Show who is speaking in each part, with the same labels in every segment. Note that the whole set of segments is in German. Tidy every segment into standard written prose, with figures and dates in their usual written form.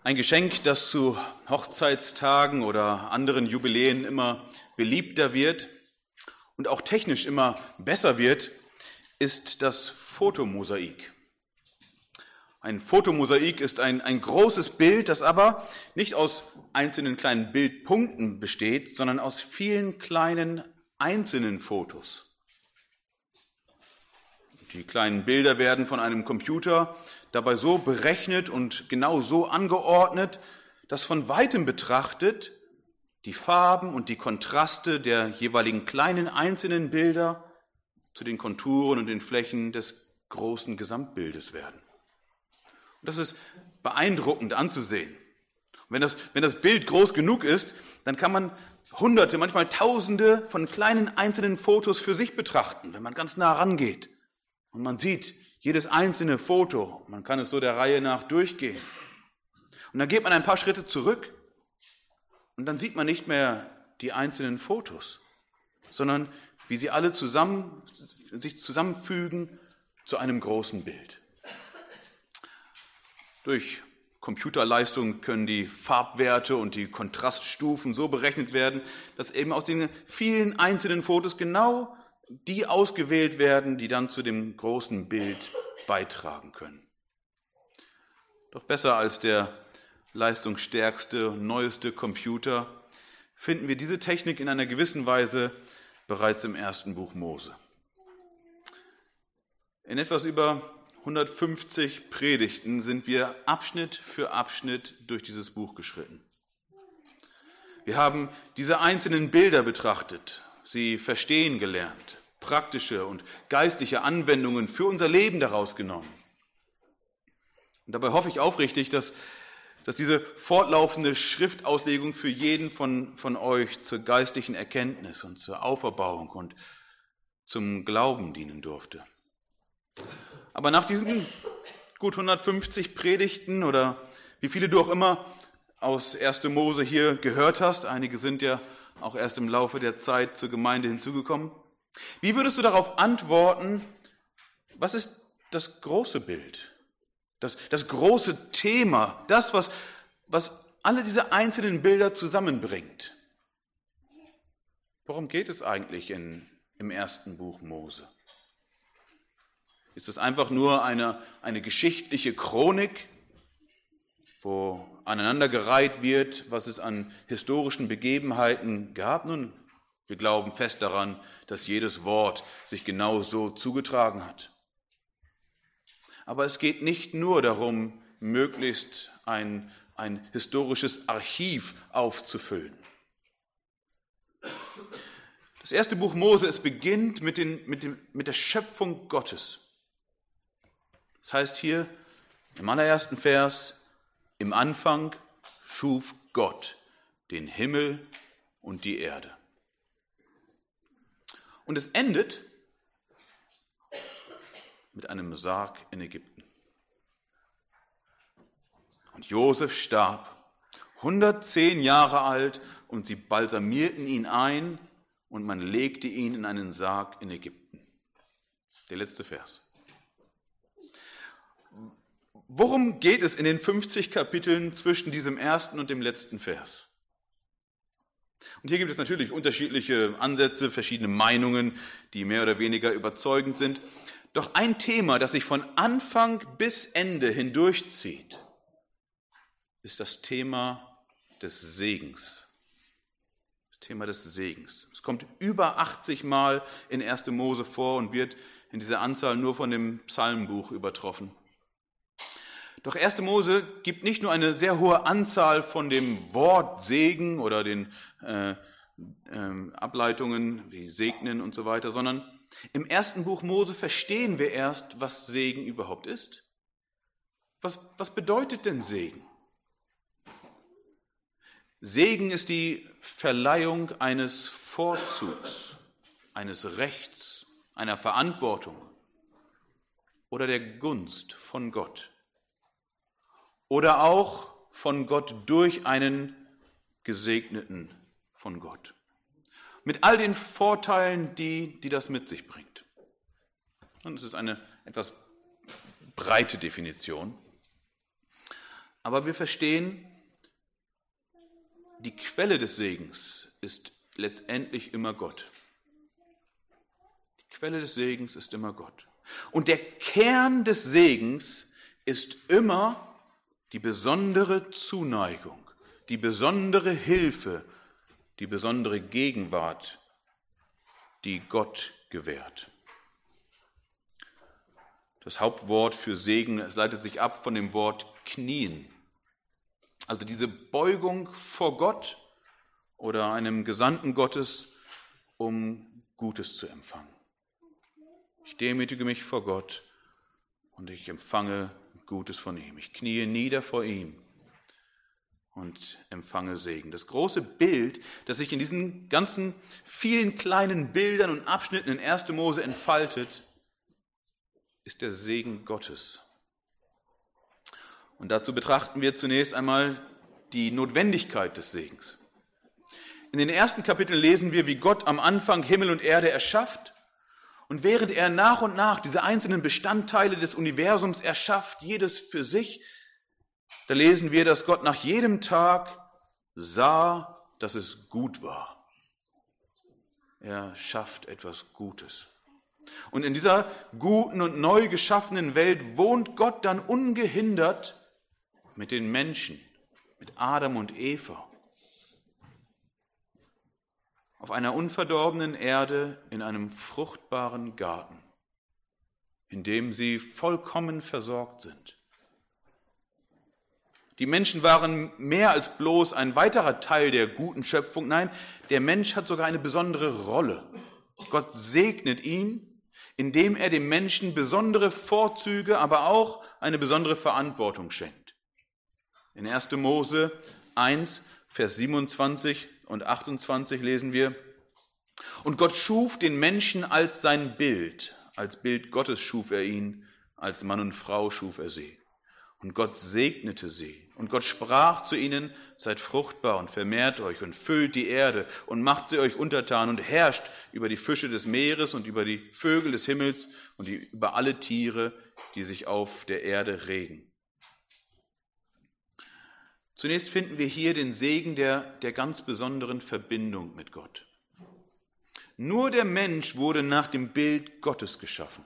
Speaker 1: Ein Geschenk, das zu Hochzeitstagen oder anderen Jubiläen immer beliebter wird und auch technisch immer besser wird, ist das Fotomosaik. Ein Fotomosaik ist ein großes Bild, das aber nicht aus einzelnen kleinen Bildpunkten besteht, sondern aus vielen kleinen einzelnen Fotos. Die kleinen Bilder werden von einem Computer dabei so berechnet und genau so angeordnet, dass von weitem betrachtet die Farben und die Kontraste der jeweiligen kleinen einzelnen Bilder zu den Konturen und den Flächen des großen Gesamtbildes werden. Und das ist beeindruckend anzusehen. Und wenn das Bild groß genug ist, dann kann man Hunderte, manchmal Tausende von kleinen einzelnen Fotos für sich betrachten, wenn man ganz nah rangeht. Und man sieht jedes einzelne Foto, man kann es so der Reihe nach durchgehen. Und dann geht man ein paar Schritte zurück und dann sieht man nicht mehr die einzelnen Fotos, sondern wie sie alle sich zusammenfügen zu einem großen Bild. Durch Computerleistung können die Farbwerte und die Kontraststufen so berechnet werden, dass eben aus den vielen einzelnen Fotos genau die ausgewählt werden, die dann zu dem großen Bild beitragen können. Doch besser als der leistungsstärkste, neueste Computer finden wir diese Technik in einer gewissen Weise bereits im ersten Buch Mose. In etwas über 150 Predigten sind wir Abschnitt für Abschnitt durch dieses Buch geschritten. Wir haben diese einzelnen Bilder betrachtet, sie verstehen gelernt, praktische und geistliche Anwendungen für unser Leben daraus genommen. Und dabei hoffe ich aufrichtig, dass diese fortlaufende Schriftauslegung für jeden von euch zur geistlichen Erkenntnis und zur Auferbauung und zum Glauben dienen durfte. Aber nach diesen gut 150 Predigten oder wie viele du auch immer aus 1. Mose hier gehört hast, einige sind ja auch erst im Laufe der Zeit zur Gemeinde hinzugekommen, wie würdest du darauf antworten, was ist das große Bild, das große Thema, das, was alle diese einzelnen Bilder zusammenbringt? Worum geht es eigentlich im ersten Buch Mose? Ist es einfach nur eine geschichtliche Chronik, wo aneinandergereiht wird, was es an historischen Begebenheiten gab? Nun, wir glauben fest daran, dass jedes Wort sich genau so zugetragen hat. Aber es geht nicht nur darum, möglichst ein historisches Archiv aufzufüllen. Das erste Buch Mose, es beginnt mit der Schöpfung Gottes. Das heißt hier im allerersten Vers, im Anfang schuf Gott den Himmel und die Erde. Und es endet mit einem Sarg in Ägypten. Und Josef starb, 110 Jahre alt, und sie balsamierten ihn ein und man legte ihn in einen Sarg in Ägypten. Der letzte Vers. Worum geht es in den 50 Kapiteln zwischen diesem ersten und dem letzten Vers? Und hier gibt es natürlich unterschiedliche Ansätze, verschiedene Meinungen, die mehr oder weniger überzeugend sind. Doch ein Thema, das sich von Anfang bis Ende hindurchzieht, ist das Thema des Segens. Das Thema des Segens. Es kommt über 80 Mal in 1. Mose vor und wird in dieser Anzahl nur von dem Psalmbuch übertroffen. Doch 1. Mose gibt nicht nur eine sehr hohe Anzahl von dem Wort Segen oder den Ableitungen wie segnen und so weiter, sondern im ersten Buch Mose verstehen wir erst, was Segen überhaupt ist. Was bedeutet denn Segen? Segen ist die Verleihung eines Vorzugs, eines Rechts, einer Verantwortung oder der Gunst von Gott. Oder auch von Gott durch einen Gesegneten von Gott. Mit all den Vorteilen, die das mit sich bringt. Und es ist eine etwas breite Definition. Aber wir verstehen, die Quelle des Segens ist letztendlich immer Gott. Die Quelle des Segens ist immer Gott. Und der Kern des Segens ist immer die besondere Zuneigung, die besondere Hilfe, die besondere Gegenwart, die Gott gewährt. Das Hauptwort für Segen, es leitet sich ab von dem Wort knien. Also diese Beugung vor Gott oder einem Gesandten Gottes, um Gutes zu empfangen. Ich demütige mich vor Gott und ich empfange Gutes von ihm. Ich kniee nieder vor ihm und empfange Segen. Das große Bild, das sich in diesen ganzen vielen kleinen Bildern und Abschnitten in 1. Mose entfaltet, ist der Segen Gottes. Und dazu betrachten wir zunächst einmal die Notwendigkeit des Segens. In den ersten Kapiteln lesen wir, wie Gott am Anfang Himmel und Erde erschafft. Und während er nach und nach diese einzelnen Bestandteile des Universums erschafft, jedes für sich, da lesen wir, dass Gott nach jedem Tag sah, dass es gut war. Er schafft etwas Gutes. Und in dieser guten und neu geschaffenen Welt wohnt Gott dann ungehindert mit den Menschen, mit Adam und Eva. Auf einer unverdorbenen Erde in einem fruchtbaren Garten, in dem sie vollkommen versorgt sind. Die Menschen waren mehr als bloß ein weiterer Teil der guten Schöpfung. Nein, der Mensch hat sogar eine besondere Rolle. Gott segnet ihn, indem er dem Menschen besondere Vorzüge, aber auch eine besondere Verantwortung schenkt. In 1. Mose 1, Vers 27 und 28 lesen wir: Und Gott schuf den Menschen als sein Bild. Als Bild Gottes schuf er ihn, als Mann und Frau schuf er sie. Und Gott segnete sie. Und Gott sprach zu ihnen: Seid fruchtbar und vermehrt euch und füllt die Erde und macht sie euch untertan und herrscht über die Fische des Meeres und über die Vögel des Himmels und über alle Tiere, die sich auf der Erde regen. Zunächst finden wir hier den Segen der ganz besonderen Verbindung mit Gott. Nur der Mensch wurde nach dem Bild Gottes geschaffen.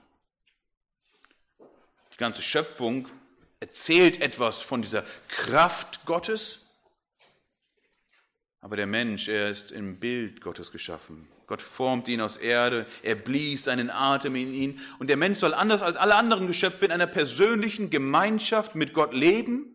Speaker 1: Die ganze Schöpfung erzählt etwas von dieser Kraft Gottes, aber der Mensch, er ist im Bild Gottes geschaffen. Gott formt ihn aus Erde, er blies seinen Atem in ihn und der Mensch soll anders als alle anderen Geschöpfe in einer persönlichen Gemeinschaft mit Gott leben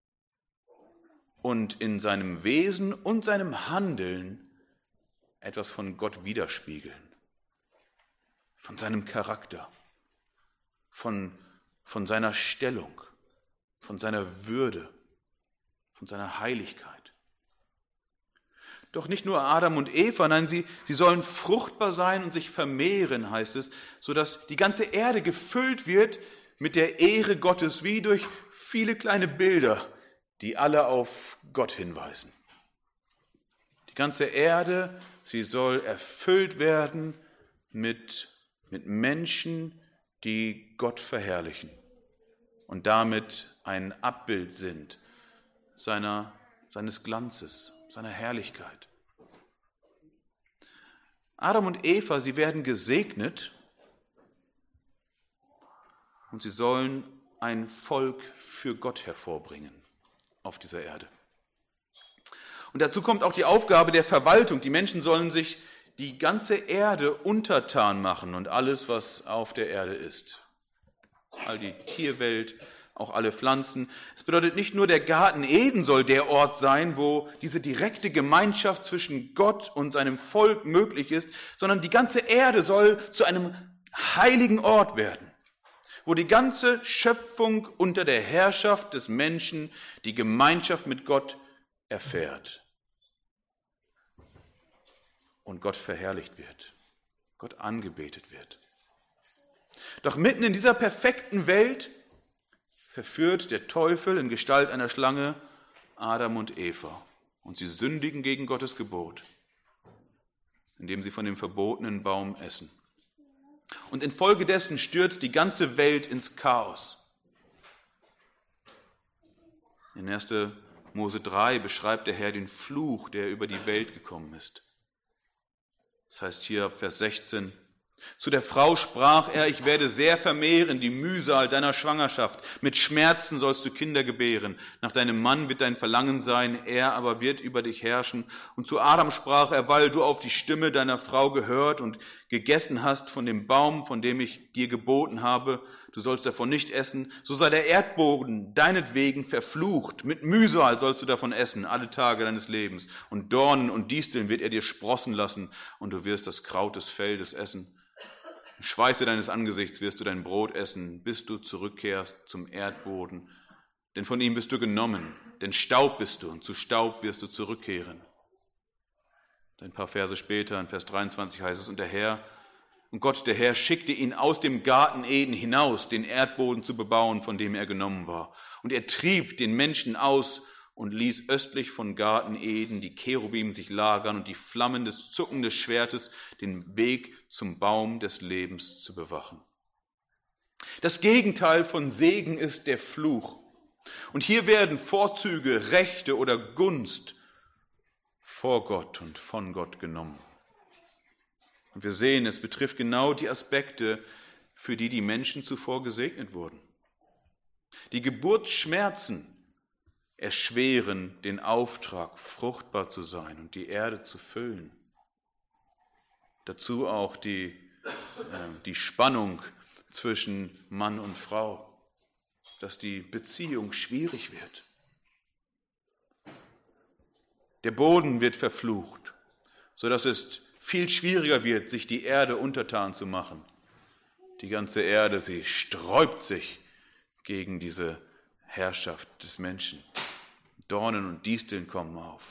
Speaker 1: und in seinem Wesen und seinem Handeln etwas von Gott widerspiegeln, von seinem Charakter, von seiner Stellung, von seiner Würde, von seiner Heiligkeit. Doch nicht nur Adam und Eva, nein, sie sollen fruchtbar sein und sich vermehren, heißt es, sodass die ganze Erde gefüllt wird mit der Ehre Gottes, wie durch viele kleine Bilder, die alle auf Gott hinweisen. Die ganze Erde, sie soll erfüllt werden mit Menschen, die Gott verherrlichen und damit ein Abbild sind seines Glanzes, seiner Herrlichkeit. Adam und Eva, sie werden gesegnet und sie sollen ein Volk für Gott hervorbringen auf dieser Erde. Und dazu kommt auch die Aufgabe der Verwaltung. Die Menschen sollen sich die ganze Erde untertan machen und alles, was auf der Erde ist. All die Tierwelt, auch alle Pflanzen. Es bedeutet nicht nur, der Garten Eden soll der Ort sein, wo diese direkte Gemeinschaft zwischen Gott und seinem Volk möglich ist, sondern die ganze Erde soll zu einem heiligen Ort werden, wo die ganze Schöpfung unter der Herrschaft des Menschen die Gemeinschaft mit Gott erfährt und Gott verherrlicht wird, Gott angebetet wird. Doch mitten in dieser perfekten Welt verführt der Teufel in Gestalt einer Schlange Adam und Eva und sie sündigen gegen Gottes Gebot, indem sie von dem verbotenen Baum essen. Und infolgedessen stürzt die ganze Welt ins Chaos. In 1. Mose 3 beschreibt der Herr den Fluch, der über die Welt gekommen ist. Das heißt hier ab Vers 16, zu der Frau sprach er, ich werde sehr vermehren die Mühsal deiner Schwangerschaft. Mit Schmerzen sollst du Kinder gebären. Nach deinem Mann wird dein Verlangen sein, er aber wird über dich herrschen. Und zu Adam sprach er, weil du auf die Stimme deiner Frau gehört und gegessen hast von dem Baum, von dem ich dir geboten habe, du sollst davon nicht essen, so sei der Erdboden deinetwegen verflucht. Mit Mühsal sollst du davon essen, alle Tage deines Lebens. Und Dornen und Disteln wird er dir sprossen lassen, und du wirst das Kraut des Feldes essen. Im Schweiße deines Angesichts wirst du dein Brot essen, bis du zurückkehrst zum Erdboden. Denn von ihm bist du genommen, denn Staub bist du, und zu Staub wirst du zurückkehren. Ein paar Verse später, in Vers 23 heißt es, und Gott, der Herr, schickte ihn aus dem Garten Eden hinaus, den Erdboden zu bebauen, von dem er genommen war. Und er trieb den Menschen aus und ließ östlich von Garten Eden die Cherubim sich lagern und die Flammen des zuckenden Schwertes den Weg zum Baum des Lebens zu bewachen. Das Gegenteil von Segen ist der Fluch. Und hier werden Vorzüge, Rechte oder Gunst vor Gott und von Gott genommen. Und wir sehen, es betrifft genau die Aspekte, für die die Menschen zuvor gesegnet wurden. Die Geburtsschmerzen erschweren den Auftrag, fruchtbar zu sein und die Erde zu füllen. Dazu auch die Spannung zwischen Mann und Frau, dass die Beziehung schwierig wird. Der Boden wird verflucht, sodass es viel schwieriger wird, sich die Erde untertan zu machen. Die ganze Erde, sie sträubt sich gegen diese Herrschaft des Menschen. Dornen und Disteln kommen auf.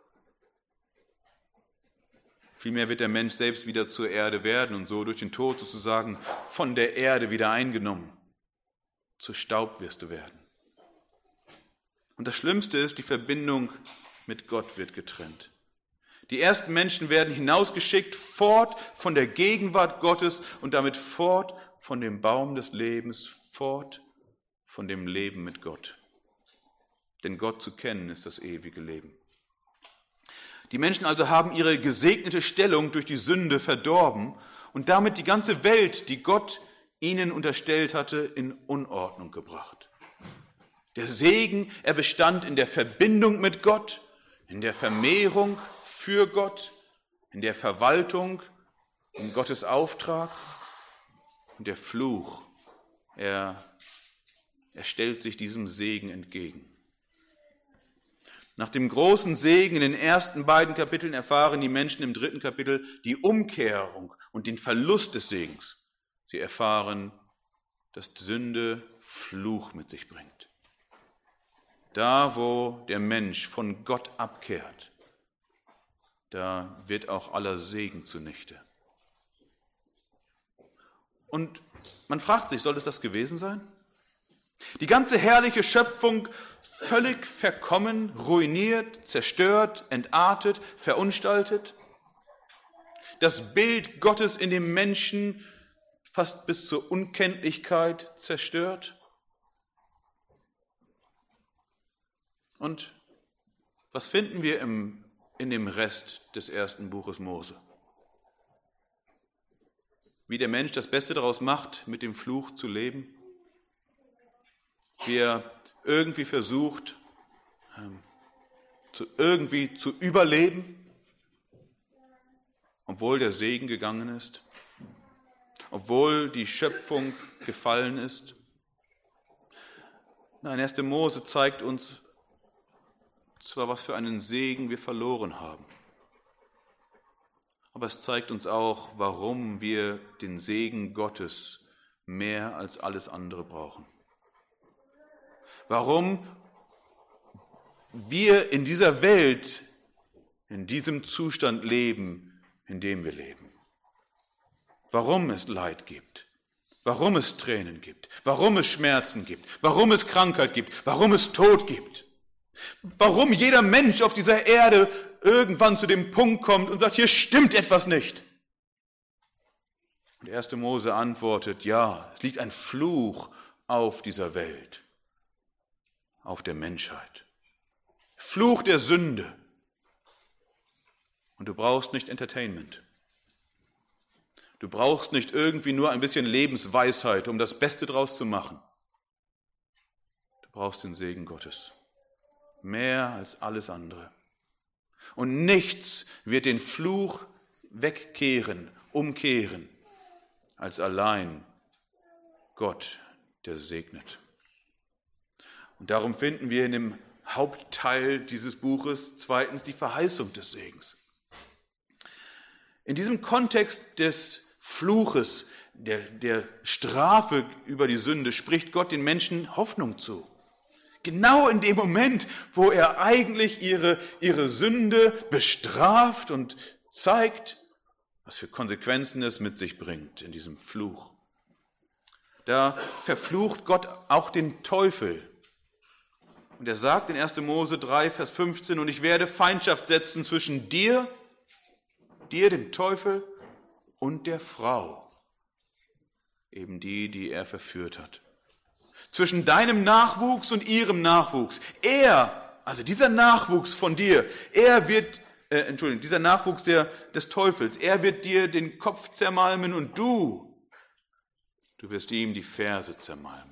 Speaker 1: Vielmehr wird der Mensch selbst wieder zur Erde werden und so durch den Tod sozusagen von der Erde wieder eingenommen. Zu Staub wirst du werden. Und das Schlimmste ist, die Verbindung mit Gott wird getrennt. Die ersten Menschen werden hinausgeschickt, fort von der Gegenwart Gottes und damit fort von dem Baum des Lebens, fort von dem Leben mit Gott. Denn Gott zu kennen ist das ewige Leben. Die Menschen also haben ihre gesegnete Stellung durch die Sünde verdorben und damit die ganze Welt, die Gott ihnen unterstellt hatte, in Unordnung gebracht. Der Segen, er bestand in der Verbindung mit Gott, in der Vermehrung für Gott, in der Verwaltung, in Gottes Auftrag. Und der Fluch, er stellt sich diesem Segen entgegen. Nach dem großen Segen in den ersten beiden Kapiteln erfahren die Menschen im 3. Kapitel die Umkehrung und den Verlust des Segens. Sie erfahren, dass Sünde Fluch mit sich bringt. Da, wo der Mensch von Gott abkehrt, da wird auch aller Segen zunichte. Und man fragt sich, soll es das gewesen sein? Die ganze herrliche Schöpfung völlig verkommen, ruiniert, zerstört, entartet, verunstaltet. Das Bild Gottes in dem Menschen fast bis zur Unkenntlichkeit zerstört. Und was finden wir in dem Rest des 1. Buches Mose? Wie der Mensch das Beste daraus macht, mit dem Fluch zu leben. Wie er irgendwie versucht, irgendwie zu überleben, obwohl der Segen gegangen ist, obwohl die Schöpfung gefallen ist. Nein, 1. Mose zeigt uns zwar, was für einen Segen wir verloren haben, aber es zeigt uns auch, warum wir den Segen Gottes mehr als alles andere brauchen. Warum wir in dieser Welt, in diesem Zustand leben, in dem wir leben. Warum es Leid gibt, warum es Tränen gibt, warum es Schmerzen gibt, warum es Krankheit gibt, warum es Tod gibt. Warum jeder Mensch auf dieser Erde irgendwann zu dem Punkt kommt und sagt, hier stimmt etwas nicht. Und 1. Mose antwortet, ja, es liegt ein Fluch auf dieser Welt. auf der Menschheit. Fluch der Sünde. Und du brauchst nicht Entertainment. Du brauchst nicht irgendwie nur ein bisschen Lebensweisheit, um das Beste draus zu machen. Du brauchst den Segen Gottes. Mehr als alles andere. Und nichts wird den Fluch wegkehren, umkehren, als allein Gott, der segnet. Und darum finden wir in dem Hauptteil dieses Buches zweitens die Verheißung des Segens. In diesem Kontext des Fluches, der Strafe über die Sünde, spricht Gott den Menschen Hoffnung zu. Genau in dem Moment, wo er eigentlich ihre Sünde bestraft und zeigt, was für Konsequenzen es mit sich bringt in diesem Fluch. Da verflucht Gott auch den Teufel. Und er sagt in 1. Mose 3, Vers 15, und ich werde Feindschaft setzen zwischen dir, dem Teufel, und der Frau, eben die er verführt hat. Zwischen deinem Nachwuchs und ihrem Nachwuchs. Also dieser Nachwuchs von dir, dieser Nachwuchs des Teufels, er wird dir den Kopf zermalmen und du wirst ihm die Ferse zermalmen.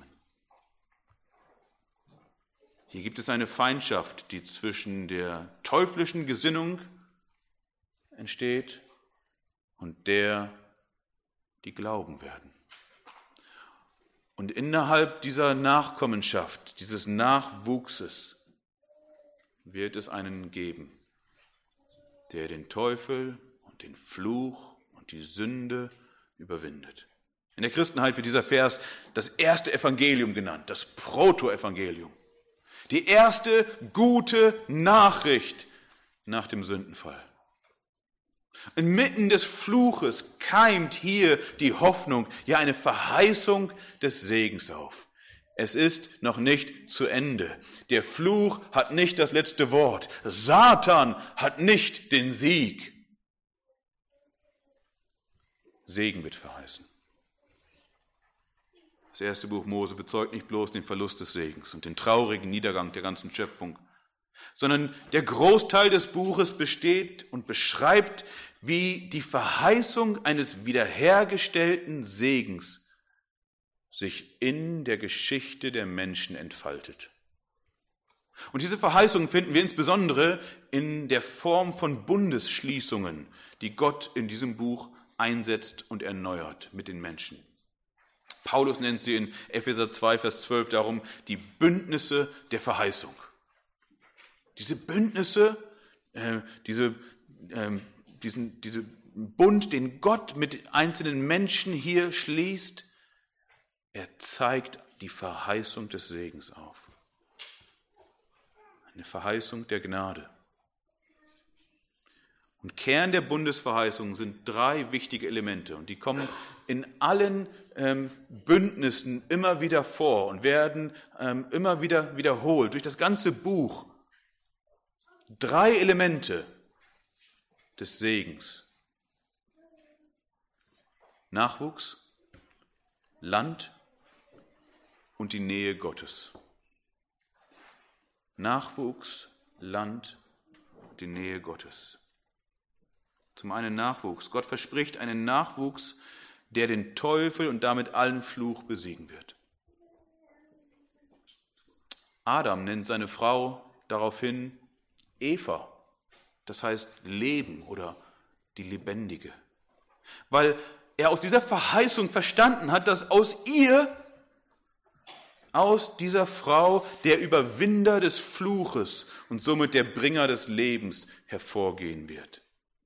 Speaker 1: Hier gibt es eine Feindschaft, die zwischen der teuflischen Gesinnung entsteht und der, die glauben werden. Und innerhalb dieser Nachkommenschaft, dieses Nachwuchses, wird es einen geben, der den Teufel und den Fluch und die Sünde überwindet. In der Christenheit wird dieser Vers das erste Evangelium genannt, das Protoevangelium. Die erste gute Nachricht nach dem Sündenfall. Inmitten des Fluches keimt hier die Hoffnung, ja eine Verheißung des Segens auf. Es ist noch nicht zu Ende. Der Fluch hat nicht das letzte Wort. Satan hat nicht den Sieg. Segen wird verheißen. Das erste Buch Mose bezeugt nicht bloß den Verlust des Segens und den traurigen Niedergang der ganzen Schöpfung, sondern der Großteil des Buches besteht und beschreibt, wie die Verheißung eines wiederhergestellten Segens sich in der Geschichte der Menschen entfaltet. Und diese Verheißungen finden wir insbesondere in der Form von Bundesschließungen, die Gott in diesem Buch einsetzt und erneuert mit den Menschen. Paulus nennt sie in Epheser 2, Vers 12 darum die Bündnisse der Verheißung. Diese Bündnisse, diesen Bund, den Gott mit einzelnen Menschen hier schließt, er zeigt die Verheißung des Segens auf. Eine Verheißung der Gnade. Und Kern der Bundesverheißung sind 3 wichtige Elemente und die kommen in allen Bündnissen immer wieder vor und werden immer wieder wiederholt durch das ganze Buch. 3 Elemente des Segens. Nachwuchs, Land und die Nähe Gottes. Nachwuchs, Land und die Nähe Gottes. Zum einen Nachwuchs. Gott verspricht einen Nachwuchs, der den Teufel und damit allen Fluch besiegen wird. Adam nennt seine Frau daraufhin Eva, das heißt Leben oder die Lebendige. Weil er aus dieser Verheißung verstanden hat, dass aus dieser Frau, der Überwinder des Fluches und somit der Bringer des Lebens hervorgehen wird.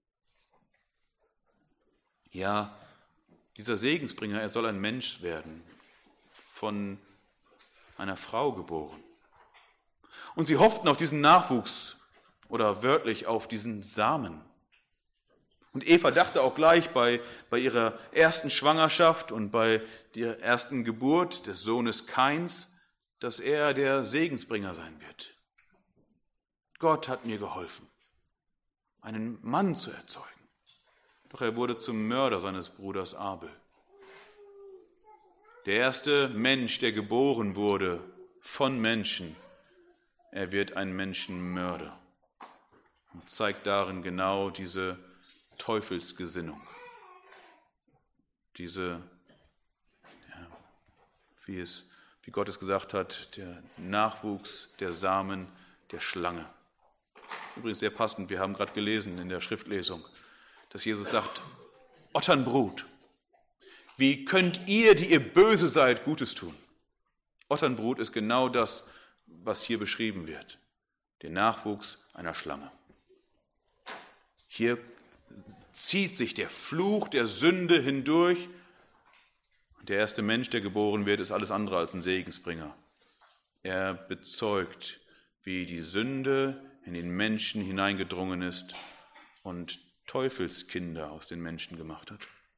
Speaker 1: Ja, dieser Segensbringer, er soll ein Mensch werden, von einer Frau geboren. Und sie hofften auf diesen Nachwuchs oder wörtlich auf diesen Samen. Und Eva dachte auch gleich bei ihrer ersten Schwangerschaft und bei der ersten Geburt des Sohnes Kains, dass er der Segensbringer sein wird. Gott hat mir geholfen, einen Mann zu erzeugen. Doch er wurde zum Mörder seines Bruders Abel. Der erste Mensch, der geboren wurde von Menschen, er wird ein Menschenmörder. Und zeigt darin genau diese Teufelsgesinnung. Wie Gott es gesagt hat, der Nachwuchs, der Samen der Schlange. Übrigens sehr passend, wir haben gerade gelesen in der Schriftlesung, dass Jesus sagt, Otternbrut, wie könnt ihr, die ihr böse seid, Gutes tun? Otternbrut ist genau das, was hier beschrieben wird, der Nachwuchs einer Schlange. Hier zieht sich der Fluch der Sünde hindurch. Der erste Mensch, der geboren wird, ist alles andere als ein Segensbringer. Er bezeugt, wie die Sünde in den Menschen hineingedrungen ist und Teufelskinder aus den Menschen gemacht hat.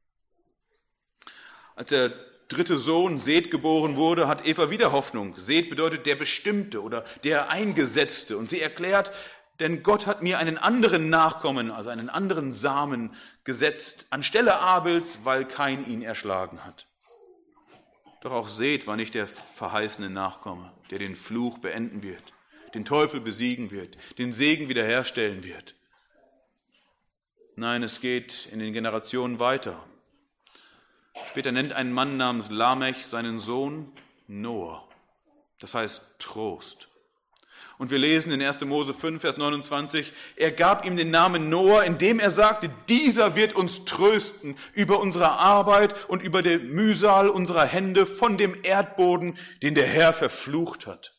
Speaker 1: Als der dritte Sohn, Seth, geboren wurde, hat Eva wieder Hoffnung. Seth bedeutet der Bestimmte oder der Eingesetzte. Und sie erklärt, denn Gott hat mir einen anderen Nachkommen, also einen anderen Samen gesetzt, anstelle Abels, weil Kain ihn erschlagen hat. Doch auch Seth war nicht der verheißene Nachkomme, der den Fluch beenden wird, den Teufel besiegen wird, den Segen wiederherstellen wird. Nein, es geht in den Generationen weiter. Später nennt ein Mann namens Lamech seinen Sohn Noah. Das heißt Trost. Und wir lesen in 1. Mose 5, Vers 29, er gab ihm den Namen Noah, indem er sagte, dieser wird uns trösten über unsere Arbeit und über die Mühsal unserer Hände von dem Erdboden, den der Herr verflucht hat.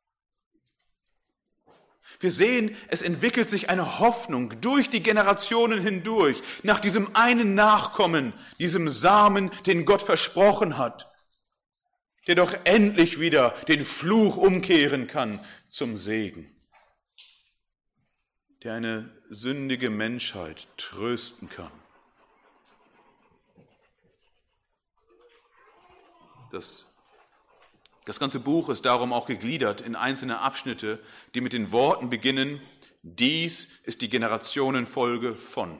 Speaker 1: Wir sehen, es entwickelt sich eine Hoffnung durch die Generationen hindurch nach diesem einen Nachkommen, diesem Samen, den Gott versprochen hat, der doch endlich wieder den Fluch umkehren kann zum Segen, der eine sündige Menschheit trösten kann. Das ganze Buch ist darum auch gegliedert in einzelne Abschnitte, die mit den Worten beginnen, dies ist die Generationenfolge von.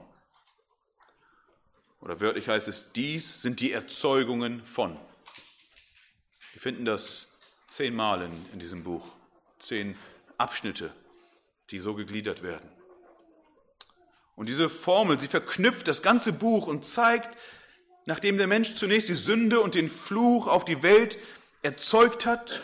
Speaker 1: Oder wörtlich heißt es, dies sind die Erzeugungen von. Wir finden das 10 Mal in diesem Buch, 10 Abschnitte, die so gegliedert werden. Und diese Formel, sie verknüpft das ganze Buch und zeigt, nachdem der Mensch zunächst die Sünde und den Fluch auf die Welt erzeugt hat,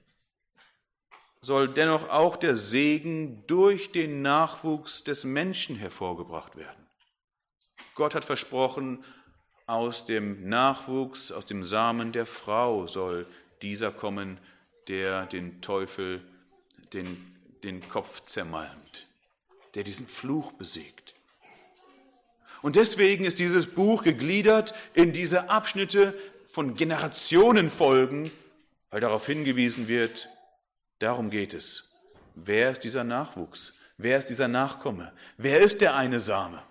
Speaker 1: soll dennoch auch der Segen durch den Nachwuchs des Menschen hervorgebracht werden. Gott hat versprochen, aus dem Nachwuchs, aus dem Samen der Frau soll dieser kommen, der den Teufel den Kopf zermalmt, der diesen Fluch besiegt. Und deswegen ist dieses Buch gegliedert in diese Abschnitte von Generationenfolgen, weil darauf hingewiesen wird, darum geht es. Wer ist dieser Nachwuchs? Wer ist dieser Nachkomme? Wer ist der eine Same?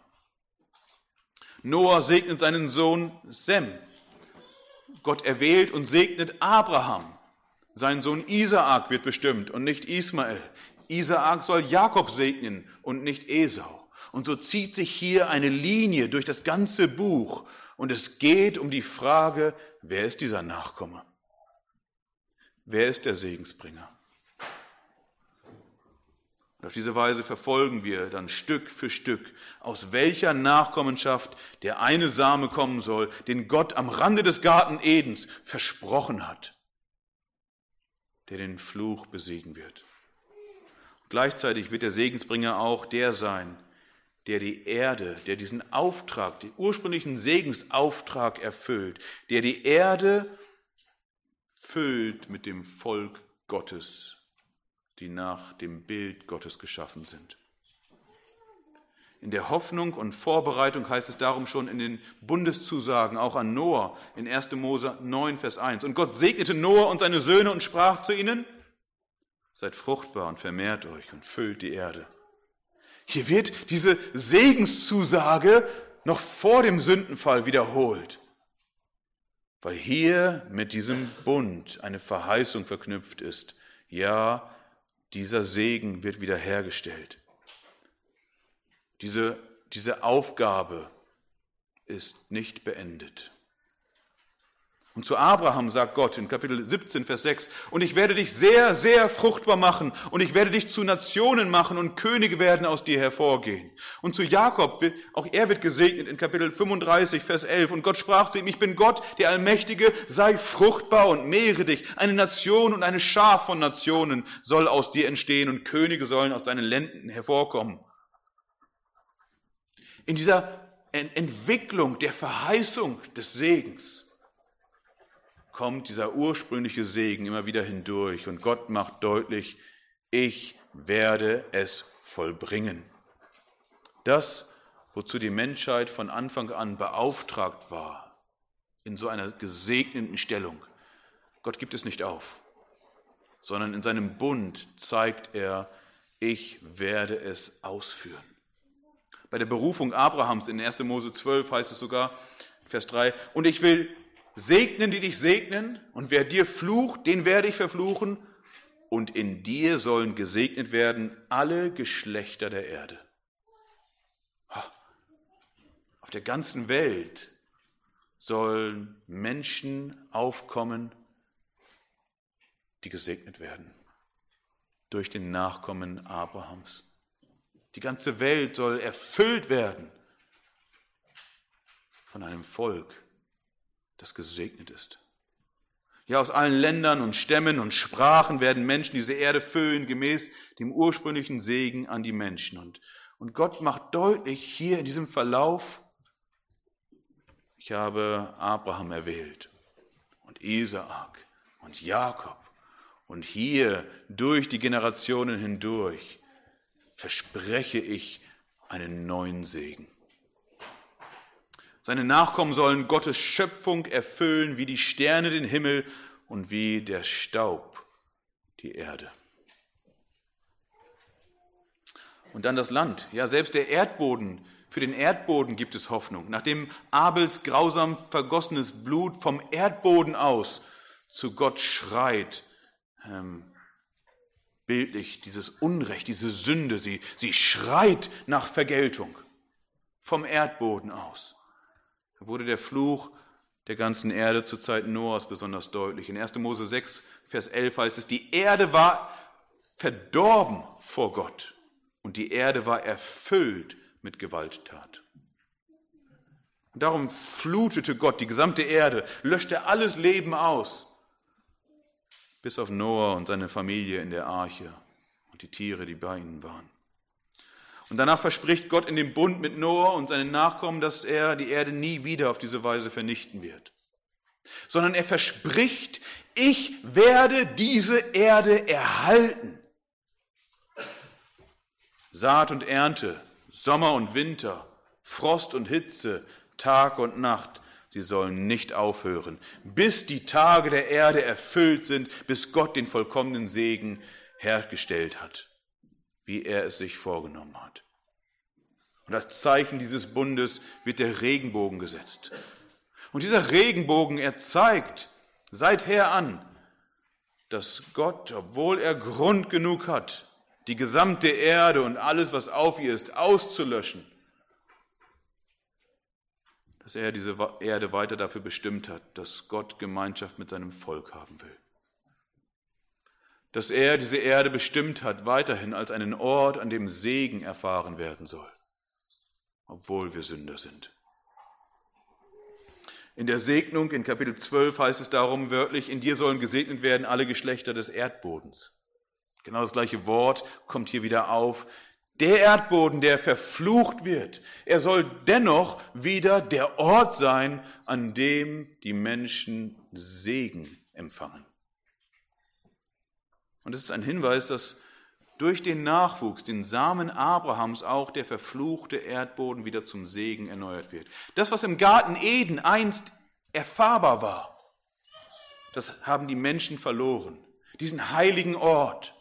Speaker 1: Noah segnet seinen Sohn Sem. Gott erwählt und segnet Abraham. Sein Sohn Isaak wird bestimmt und nicht Ismael. Isaak soll Jakob segnen und nicht Esau. Und so zieht sich hier eine Linie durch das ganze Buch. Und es geht um die Frage, wer ist dieser Nachkomme? Wer ist der Segensbringer? Und auf diese Weise verfolgen wir dann Stück für Stück, aus welcher Nachkommenschaft der eine Same kommen soll, den Gott am Rande des Garten Edens versprochen hat, der den Fluch besiegen wird. Und gleichzeitig wird der Segensbringer auch der sein, der die Erde, der diesen Auftrag, den ursprünglichen Segensauftrag erfüllt, der die Erde füllt mit dem Volk Gottes, die nach dem Bild Gottes geschaffen sind. In der Hoffnung und Vorbereitung heißt es darum schon in den Bundeszusagen, auch an Noah, in 1. Mose 9, Vers 1. Und Gott segnete Noah und seine Söhne und sprach zu ihnen, seid fruchtbar und vermehrt euch und füllt die Erde. Hier wird diese Segenszusage noch vor dem Sündenfall wiederholt, weil hier mit diesem Bund eine Verheißung verknüpft ist. Ja, dieser Segen wird wiederhergestellt. Diese Aufgabe ist nicht beendet. Und zu Abraham sagt Gott in Kapitel 17, Vers 6, und ich werde dich sehr, sehr fruchtbar machen und ich werde dich zu Nationen machen und Könige werden aus dir hervorgehen. Und zu Jakob, auch er wird gesegnet in Kapitel 35, Vers 11, und Gott sprach zu ihm, ich bin Gott, der Allmächtige, sei fruchtbar und mehre dich. Eine Nation und eine Schar von Nationen soll aus dir entstehen und Könige sollen aus deinen Lenden hervorkommen. In dieser Entwicklung der Verheißung des Segens kommt dieser ursprüngliche Segen immer wieder hindurch und Gott macht deutlich, ich werde es vollbringen. Das, wozu die Menschheit von Anfang an beauftragt war, in so einer gesegneten Stellung, Gott gibt es nicht auf, sondern in seinem Bund zeigt er, ich werde es ausführen. Bei der Berufung Abrahams in 1. Mose 12 heißt es sogar, Vers 3, und ich will segnen, die dich segnen, und wer dir flucht, den werde ich verfluchen, und in dir sollen gesegnet werden alle Geschlechter der Erde. Auf der ganzen Welt sollen Menschen aufkommen, die gesegnet werden durch den Nachkommen Abrahams. Die ganze Welt soll erfüllt werden von einem Volk, das gesegnet ist. Ja, aus allen Ländern und Stämmen und Sprachen werden Menschen diese Erde füllen, gemäß dem ursprünglichen Segen an die Menschen. Und Gott macht deutlich hier in diesem Verlauf, ich habe Abraham erwählt und Isaak und Jakob und hier durch die Generationen hindurch verspreche ich einen neuen Segen. Seine Nachkommen sollen Gottes Schöpfung erfüllen, wie die Sterne den Himmel und wie der Staub die Erde. Und dann das Land. Ja, selbst der Erdboden, für den Erdboden gibt es Hoffnung. Nachdem Abels grausam vergossenes Blut vom Erdboden aus zu Gott schreit, bildlich dieses Unrecht, diese Sünde, sie schreit nach Vergeltung vom Erdboden aus. Da wurde der Fluch der ganzen Erde zur Zeit Noahs besonders deutlich. In 1. Mose 6, Vers 11 heißt es, die Erde war verdorben vor Gott und die Erde war erfüllt mit Gewalttat. Und darum flutete Gott die gesamte Erde, löschte alles Leben aus, bis auf Noah und seine Familie in der Arche und die Tiere, die bei ihnen waren. Und danach verspricht Gott in dem Bund mit Noah und seinen Nachkommen, dass er die Erde nie wieder auf diese Weise vernichten wird. Sondern er verspricht, ich werde diese Erde erhalten. Saat und Ernte, Sommer und Winter, Frost und Hitze, Tag und Nacht, sie sollen nicht aufhören, bis die Tage der Erde erfüllt sind, bis Gott den vollkommenen Segen hergestellt hat, wie er es sich vorgenommen hat. Und als Zeichen dieses Bundes wird der Regenbogen gesetzt. Und dieser Regenbogen, er zeigt seither an, dass Gott, obwohl er Grund genug hat, die gesamte Erde und alles, was auf ihr ist, auszulöschen, dass er diese Erde weiter dafür bestimmt hat, dass Gott Gemeinschaft mit seinem Volk haben will. Dass er diese Erde bestimmt hat, weiterhin als einen Ort, an dem Segen erfahren werden soll, obwohl wir Sünder sind. In der Segnung in Kapitel 12 heißt es darum wörtlich, in dir sollen gesegnet werden alle Geschlechter des Erdbodens. Genau das gleiche Wort kommt hier wieder auf. Der Erdboden, der verflucht wird, er soll dennoch wieder der Ort sein, an dem die Menschen Segen empfangen. Und es ist ein Hinweis, dass durch den Nachwuchs, den Samen Abrahams, auch der verfluchte Erdboden wieder zum Segen erneuert wird. Das, was im Garten Eden einst erfahrbar war, das haben die Menschen verloren. Diesen heiligen Ort.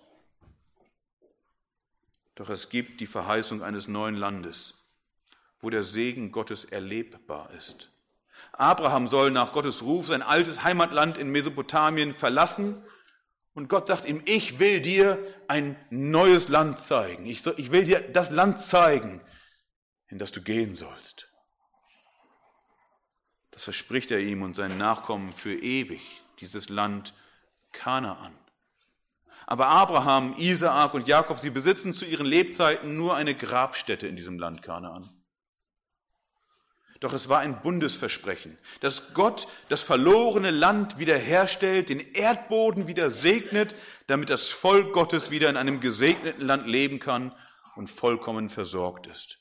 Speaker 1: Doch es gibt die Verheißung eines neuen Landes, wo der Segen Gottes erlebbar ist. Abraham soll nach Gottes Ruf sein altes Heimatland in Mesopotamien verlassen. Und Gott sagt ihm, ich will dir ein neues Land zeigen. Ich will dir das Land zeigen, in das du gehen sollst. das verspricht er ihm und seinen Nachkommen für ewig, dieses Land Kanaan. Aber Abraham, Isaak und Jakob, sie besitzen zu ihren Lebzeiten nur eine Grabstätte in diesem Land Kanaan. Doch es war ein Bundesversprechen, dass Gott das verlorene Land wiederherstellt, den Erdboden wieder segnet, damit das Volk Gottes wieder in einem gesegneten Land leben kann und vollkommen versorgt ist.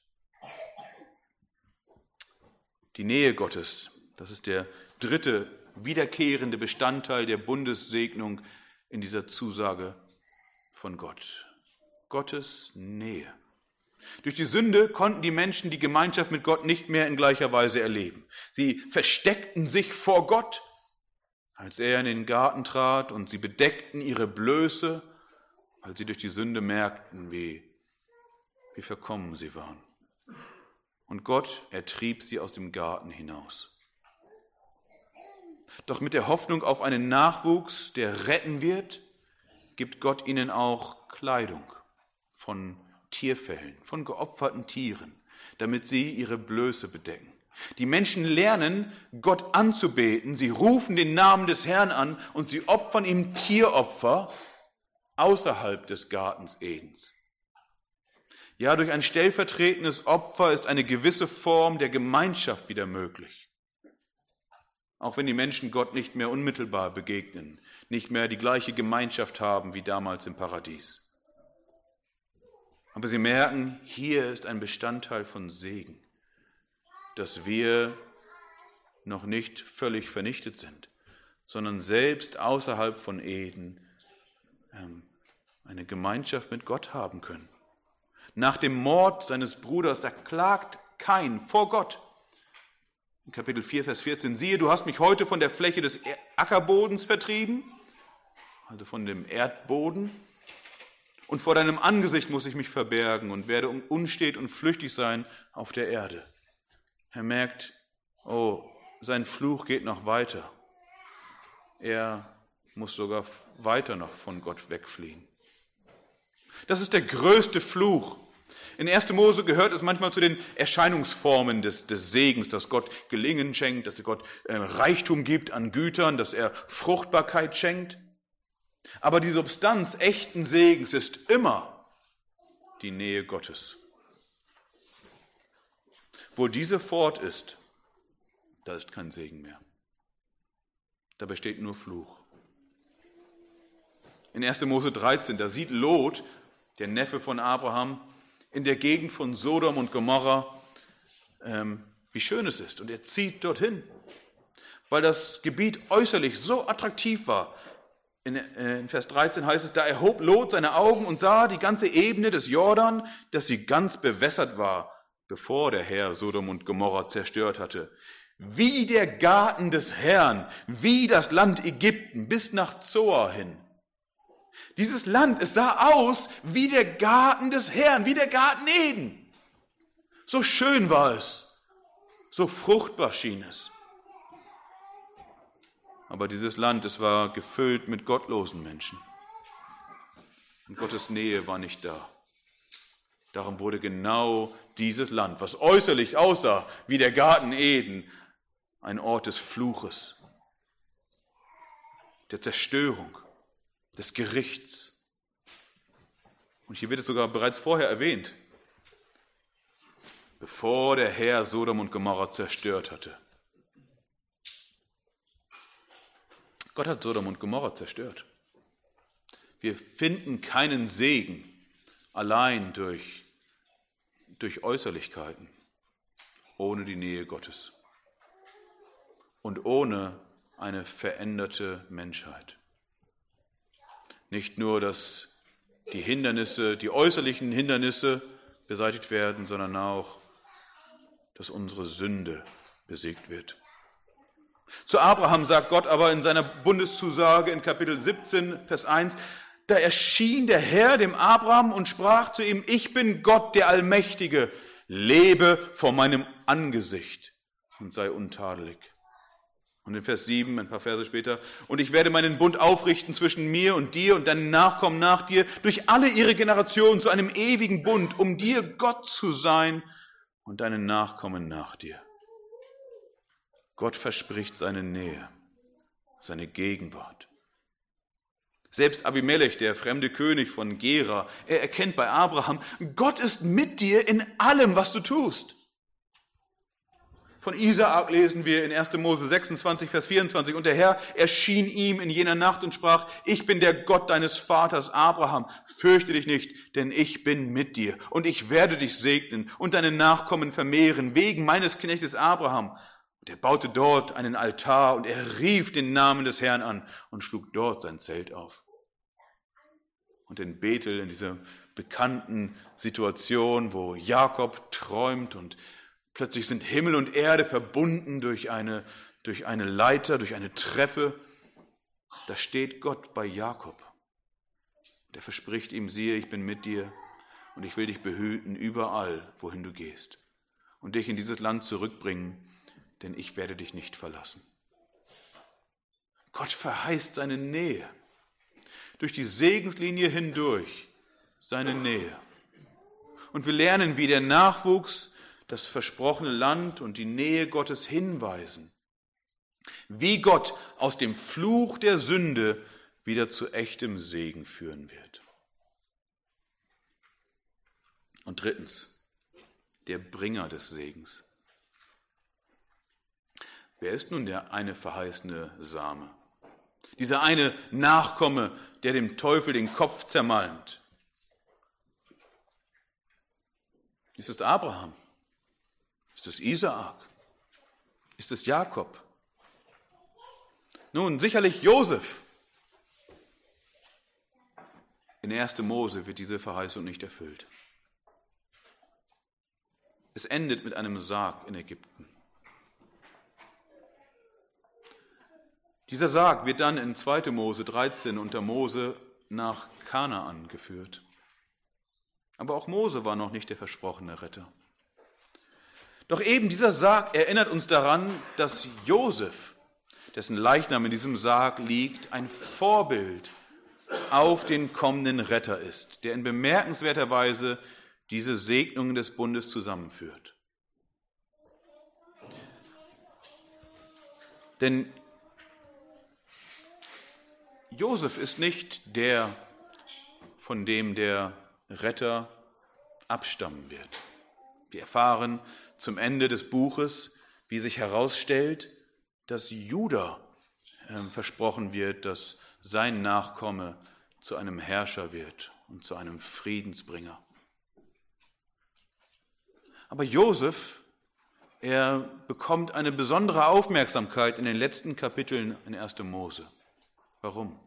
Speaker 1: Die Nähe Gottes, das ist der dritte wiederkehrende Bestandteil der Bundessegnung in dieser Zusage von Gott. Gottes Nähe. Durch die Sünde konnten die Menschen die Gemeinschaft mit Gott nicht mehr in gleicher Weise erleben. Sie versteckten sich vor Gott, als er in den Garten trat, und sie bedeckten ihre Blöße, weil sie durch die Sünde merkten, wie verkommen sie waren. Und Gott ertrieb sie aus dem Garten hinaus. Doch mit der Hoffnung auf einen Nachwuchs, der retten wird, gibt Gott ihnen auch Kleidung von Tierfellen, von geopferten Tieren, damit sie ihre Blöße bedecken. Die Menschen lernen, Gott anzubeten, sie rufen den Namen des Herrn an und sie opfern ihm Tieropfer außerhalb des Gartens Edens. Ja, durch ein stellvertretendes Opfer ist eine gewisse Form der Gemeinschaft wieder möglich. Auch wenn die Menschen Gott nicht mehr unmittelbar begegnen, nicht mehr die gleiche Gemeinschaft haben wie damals im Paradies. Aber sie merken, hier ist ein Bestandteil von Segen, dass wir noch nicht völlig vernichtet sind, sondern selbst außerhalb von Eden eine Gemeinschaft mit Gott haben können. Nach dem Mord seines Bruders, da klagt Kain vor Gott. In Kapitel 4, Vers 14, siehe, du hast mich heute von der Fläche des Ackerbodens vertrieben, also von dem Erdboden, und vor deinem Angesicht muss ich mich verbergen und werde unstet und flüchtig sein auf der Erde. Er merkt, oh, sein Fluch geht noch weiter. Er muss sogar weiter noch von Gott wegfliehen. Das ist der größte Fluch. In 1. Mose gehört es manchmal zu den Erscheinungsformen des Segens, dass Gott Gelingen schenkt, dass er Gott Reichtum gibt an Gütern, dass er Fruchtbarkeit schenkt. Aber die Substanz echten Segens ist immer die Nähe Gottes. Wo diese fort ist, da ist kein Segen mehr. Da besteht nur Fluch. In 1. Mose 13, da sieht Lot, der Neffe von Abraham, in der Gegend von Sodom und Gomorra, wie schön es ist. Und er zieht dorthin, weil das Gebiet äußerlich so attraktiv war. In Vers 13 heißt es, da erhob Lot seine Augen und sah die ganze Ebene des Jordan, dass sie ganz bewässert war, bevor der Herr Sodom und Gomorra zerstört hatte. Wie der Garten des Herrn, wie das Land Ägypten bis nach Zoar hin. Dieses Land, es sah aus wie der Garten des Herrn, wie der Garten Eden. So schön war es, so fruchtbar schien es. Aber dieses Land, es war gefüllt mit gottlosen Menschen. Und Gottes Nähe war nicht da. Darum wurde genau dieses Land, was äußerlich aussah wie der Garten Eden, ein Ort des Fluches, der Zerstörung, des Gerichts. Und hier wird es sogar bereits vorher erwähnt, bevor der Herr Sodom und Gomorra zerstört hatte. Gott hat Sodom und Gomorra zerstört. Wir finden keinen Segen allein durch Äußerlichkeiten, ohne die Nähe Gottes und ohne eine veränderte Menschheit. Nicht nur, dass die äußerlichen Hindernisse beseitigt werden, sondern auch, dass unsere Sünde besiegt wird. Zu Abraham sagt Gott aber in seiner Bundeszusage in Kapitel 17, Vers 1, da erschien der Herr dem Abraham und sprach zu ihm, ich bin Gott, der Allmächtige, lebe vor meinem Angesicht und sei untadelig. Und in Vers 7, ein paar Verse später, und ich werde meinen Bund aufrichten zwischen mir und dir und deinen Nachkommen nach dir, durch alle ihre Generationen zu einem ewigen Bund, um dir Gott zu sein und deinen Nachkommen nach dir. Gott verspricht seine Nähe, seine Gegenwart. Selbst Abimelech, der fremde König von Gera, er erkennt bei Abraham, Gott ist mit dir in allem, was du tust. Von Isaak lesen wir in 1. Mose 26, Vers 24. Und der Herr erschien ihm in jener Nacht und sprach, ich bin der Gott deines Vaters Abraham. Fürchte dich nicht, denn ich bin mit dir. Und ich werde dich segnen und deine Nachkommen vermehren, wegen meines Knechtes Abraham. Und er baute dort einen Altar und er rief den Namen des Herrn an und schlug dort sein Zelt auf. Und in Bethel, in dieser bekannten Situation, wo Jakob träumt und plötzlich sind Himmel und Erde verbunden durch eine Leiter, durch eine Treppe. Da steht Gott bei Jakob. Der verspricht ihm, siehe, ich bin mit dir und ich will dich behüten überall, wohin du gehst. Und dich in dieses Land zurückbringen, denn ich werde dich nicht verlassen. Gott verheißt seine Nähe. Durch die Segenslinie hindurch seine Nähe. Und wir lernen, wie der Nachwuchs das versprochene Land und die Nähe Gottes hinweisen. Wie Gott aus dem Fluch der Sünde wieder zu echtem Segen führen wird. Und drittens, der Bringer des Segens. Wer ist nun der eine verheißene Same? Dieser eine Nachkomme, der dem Teufel den Kopf zermalmt. Ist es Abraham? Ist es Isaak? Ist es Jakob? Nun, sicherlich Josef. In 1. Mose wird diese Verheißung nicht erfüllt. Es endet mit einem Sarg in Ägypten. Dieser Sarg wird dann in 2. Mose 13 unter Mose nach Kanaan geführt. Aber auch Mose war noch nicht der versprochene Retter. Doch eben dieser Sarg erinnert uns daran, dass Josef, dessen Leichnam in diesem Sarg liegt, ein Vorbild auf den kommenden Retter ist, der in bemerkenswerter Weise diese Segnungen des Bundes zusammenführt. Denn Josef ist nicht der, von dem der Retter abstammen wird. Wir erfahren zum Ende des Buches, wie sich herausstellt, dass Juda versprochen wird, dass sein Nachkomme zu einem Herrscher wird und zu einem Friedensbringer. Aber Josef, er bekommt eine besondere Aufmerksamkeit in den letzten Kapiteln in 1. Mose. Warum?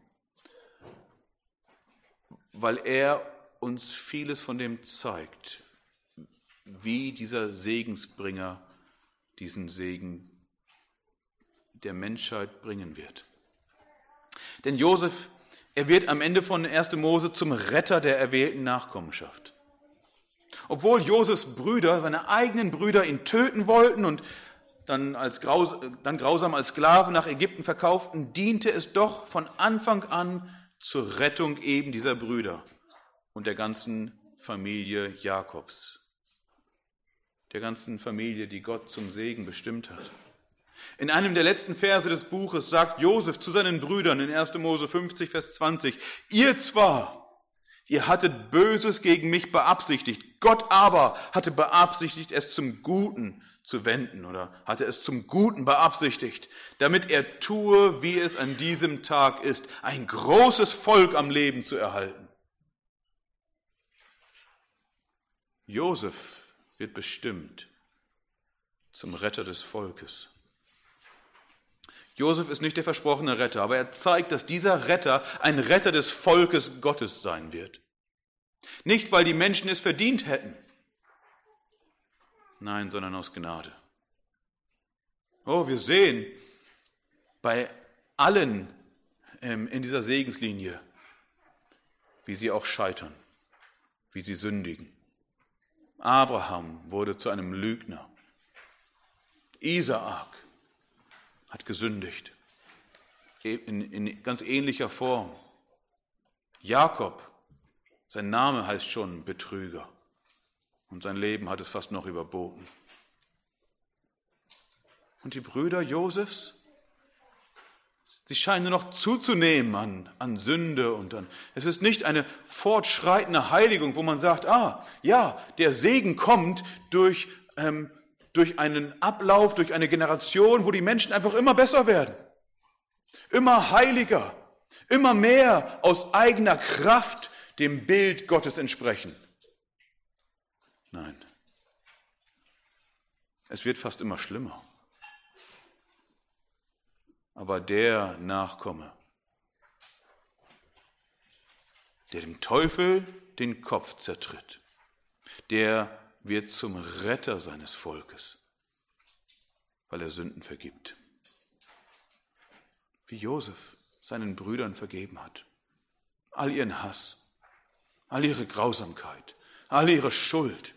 Speaker 1: Weil er uns vieles von dem zeigt, wie dieser Segensbringer diesen Segen der Menschheit bringen wird. Denn Josef, er wird am Ende von 1. Mose zum Retter der erwählten Nachkommenschaft. Obwohl Josefs Brüder, seine eigenen Brüder, ihn töten wollten und dann grausam als Sklave nach Ägypten verkauften, diente es doch von Anfang an zur Rettung eben dieser Brüder und der ganzen Familie Jakobs. Der ganzen Familie, die Gott zum Segen bestimmt hat. In einem der letzten Verse des Buches sagt Josef zu seinen Brüdern in 1. Mose 50, Vers 20, ihr hattet Böses gegen mich beabsichtigt, Gott aber hatte beabsichtigt, es zum Guten zu wenden oder hatte es zum Guten beabsichtigt, damit er tue, wie es an diesem Tag ist, ein großes Volk am Leben zu erhalten. Josef wird bestimmt zum Retter des Volkes. Josef ist nicht der versprochene Retter, aber er zeigt, dass dieser Retter ein Retter des Volkes Gottes sein wird. Nicht, weil die Menschen es verdient hätten, nein, sondern aus Gnade. Oh, wir sehen bei allen in dieser Segenslinie, wie sie auch scheitern, wie sie sündigen. Abraham wurde zu einem Lügner. Isaak hat gesündigt, in ganz ähnlicher Form. Jakob, sein Name heißt schon Betrüger und sein Leben hat es fast noch überboten. Und die Brüder Josefs, sie scheinen nur noch zuzunehmen an Sünde und an. Es ist nicht eine fortschreitende Heiligung, wo man sagt, ja, der Segen kommt durch einen Ablauf, durch eine Generation, wo die Menschen einfach immer besser werden, immer heiliger, immer mehr aus eigener Kraft dem Bild Gottes entsprechen. Nein, es wird fast immer schlimmer. Aber der Nachkomme, der dem Teufel den Kopf zertritt, der wird zum Retter seines Volkes, weil er Sünden vergibt. Wie Josef seinen Brüdern vergeben hat. All ihren Hass, all ihre Grausamkeit, all ihre Schuld.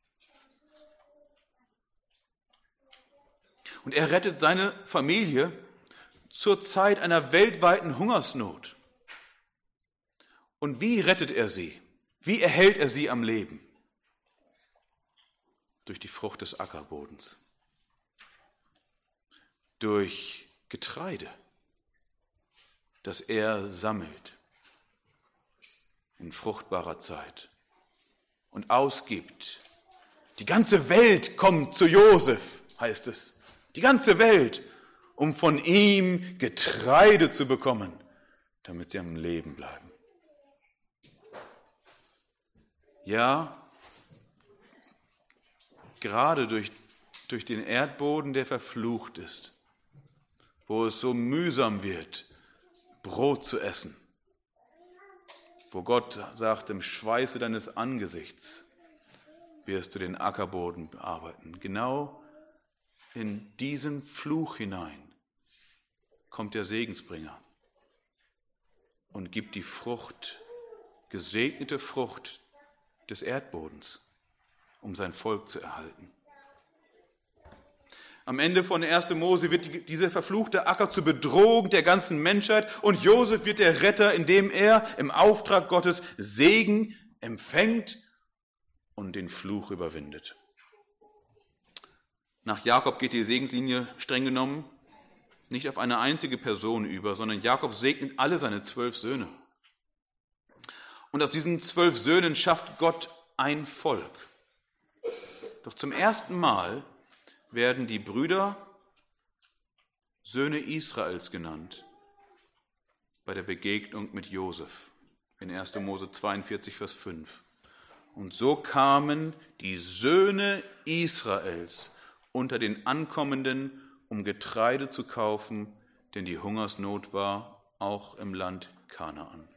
Speaker 1: Und er rettet seine Familie zur Zeit einer weltweiten Hungersnot. Und wie rettet er sie? Wie erhält er sie am Leben? Durch die Frucht des Ackerbodens. Durch Getreide, das er sammelt in fruchtbarer Zeit und ausgibt. Die ganze Welt kommt zu Josef, heißt es. Die ganze Welt, um von ihm Getreide zu bekommen, damit sie am Leben bleiben. Ja, gerade durch den Erdboden, der verflucht ist, wo es so mühsam wird, Brot zu essen, wo Gott sagt, im Schweiße deines Angesichts wirst du den Ackerboden bearbeiten. Genau in diesen Fluch hinein kommt der Segensbringer und gibt die Frucht, gesegnete Frucht des Erdbodens, um sein Volk zu erhalten. Am Ende von 1. Mose wird dieser verfluchte Acker zur Bedrohung der ganzen Menschheit und Josef wird der Retter, indem er im Auftrag Gottes Segen empfängt und den Fluch überwindet. Nach Jakob geht die Segenslinie streng genommen nicht auf eine einzige Person über, sondern Jakob segnet alle seine 12 Söhne. Und aus diesen 12 Söhnen schafft Gott ein Volk. Doch zum ersten Mal werden die Brüder Söhne Israels genannt bei der Begegnung mit Josef in 1. Mose 42, Vers 5. Und so kamen die Söhne Israels unter den Ankommenden, um Getreide zu kaufen, denn die Hungersnot war auch im Land Kanaan.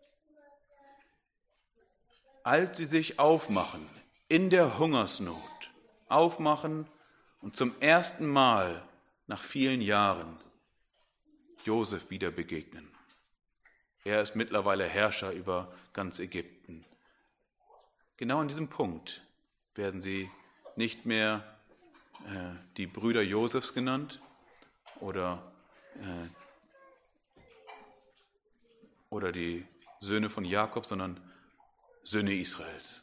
Speaker 1: Als sie sich aufmachen, in der Hungersnot, aufmachen und zum ersten Mal nach vielen Jahren Josef wieder begegnen. Er ist mittlerweile Herrscher über ganz Ägypten. Genau an diesem Punkt werden sie nicht mehr die Brüder Josefs genannt oder die Söhne von Jakob, sondern Söhne Israels.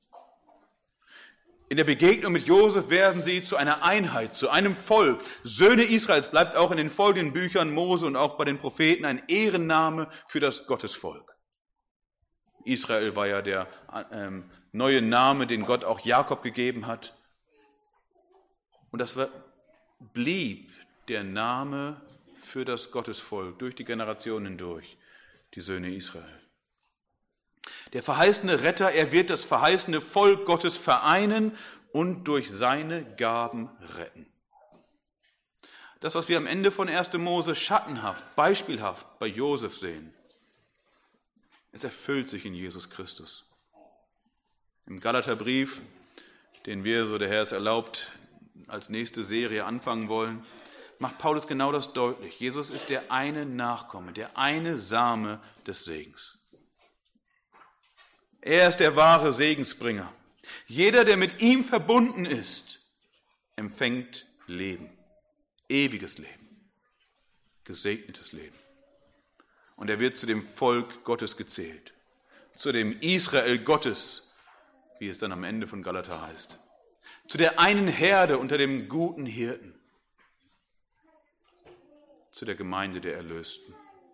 Speaker 1: In der Begegnung mit Josef werden sie zu einer Einheit, zu einem Volk. Söhne Israels bleibt auch in den folgenden Büchern Mose und auch bei den Propheten ein Ehrenname für das Gottesvolk. Israel war ja der neue Name, den Gott auch Jakob gegeben hat. Und das blieb der Name für das Gottesvolk durch die Generationen hindurch, die Söhne Israel. Der verheißene Retter, er wird das verheißene Volk Gottes vereinen und durch seine Gaben retten. Das, was wir am Ende von 1. Mose schattenhaft, beispielhaft bei Josef sehen, es erfüllt sich in Jesus Christus. Im Galaterbrief, den wir, so der Herr es erlaubt, als nächste Serie anfangen wollen, macht Paulus genau das deutlich. Jesus ist der eine Nachkomme, der eine Same des Segens. Er ist der wahre Segensbringer. Jeder, der mit ihm verbunden ist, empfängt Leben, ewiges Leben, gesegnetes Leben. Und er wird zu dem Volk Gottes gezählt, zu dem Israel Gottes, wie es dann am Ende von Galater heißt, zu der einen Herde unter dem guten Hirten. zu der Gemeinde der Erlösten.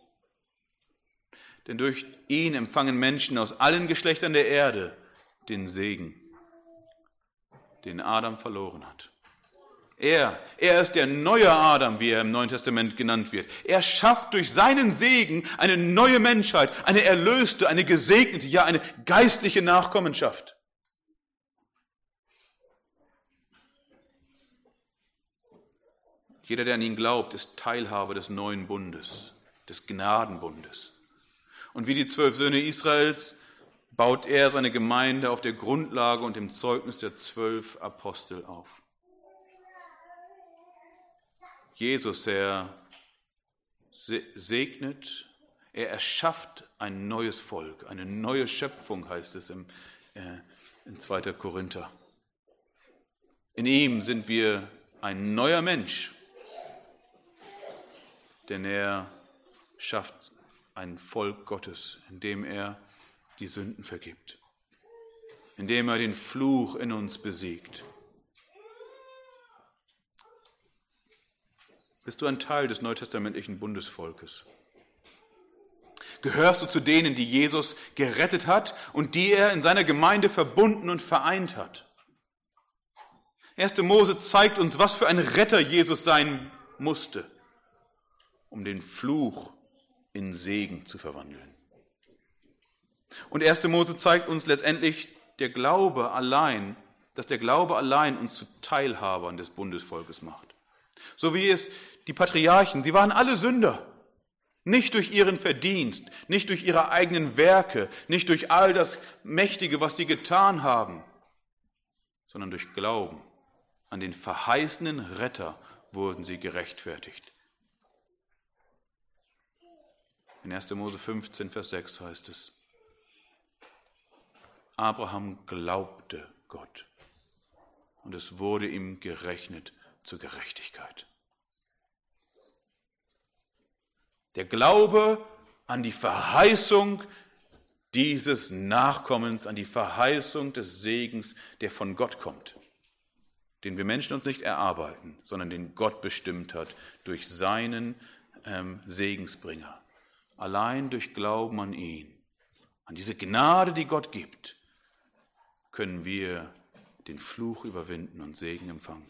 Speaker 1: Denn durch ihn empfangen Menschen aus allen Geschlechtern der Erde den Segen, den Adam verloren hat. Er ist der neue Adam, wie er im Neuen Testament genannt wird. Er schafft durch seinen Segen eine neue Menschheit, eine erlöste, eine gesegnete, ja eine geistliche Nachkommenschaft. Jeder, der an ihn glaubt, ist Teilhabe des neuen Bundes, des Gnadenbundes. Und wie die 12 Söhne Israels baut er seine Gemeinde auf der Grundlage und dem Zeugnis der 12 Apostel auf. Jesus, er segnet, er erschafft ein neues Volk, eine neue Schöpfung, heißt es in 2. Korinther. In ihm sind wir ein neuer Mensch, denn er schafft ein Volk Gottes, indem er die Sünden vergibt, indem er den Fluch in uns besiegt. Bist du ein Teil des neutestamentlichen Bundesvolkes? Gehörst du zu denen, die Jesus gerettet hat und die er in seiner Gemeinde verbunden und vereint hat? 1. Mose zeigt uns, was für ein Retter Jesus sein musste, um den Fluch in Segen zu verwandeln. Und 1. Mose zeigt uns letztendlich, dass der Glaube allein uns zu Teilhabern des Bundesvolkes macht. So wie es die Patriarchen, sie waren alle Sünder. Nicht durch ihren Verdienst, nicht durch ihre eigenen Werke, nicht durch all das Mächtige, was sie getan haben, sondern durch Glauben an den verheißenen Retter wurden sie gerechtfertigt. In 1. Mose 15, Vers 6 heißt es: Abraham glaubte Gott und es wurde ihm gerechnet zur Gerechtigkeit. Der Glaube an die Verheißung dieses Nachkommens, an die Verheißung des Segens, der von Gott kommt, den wir Menschen uns nicht erarbeiten, sondern den Gott bestimmt hat durch seinen Segensbringer. Allein durch Glauben an ihn, an diese Gnade, die Gott gibt, können wir den Fluch überwinden und Segen empfangen.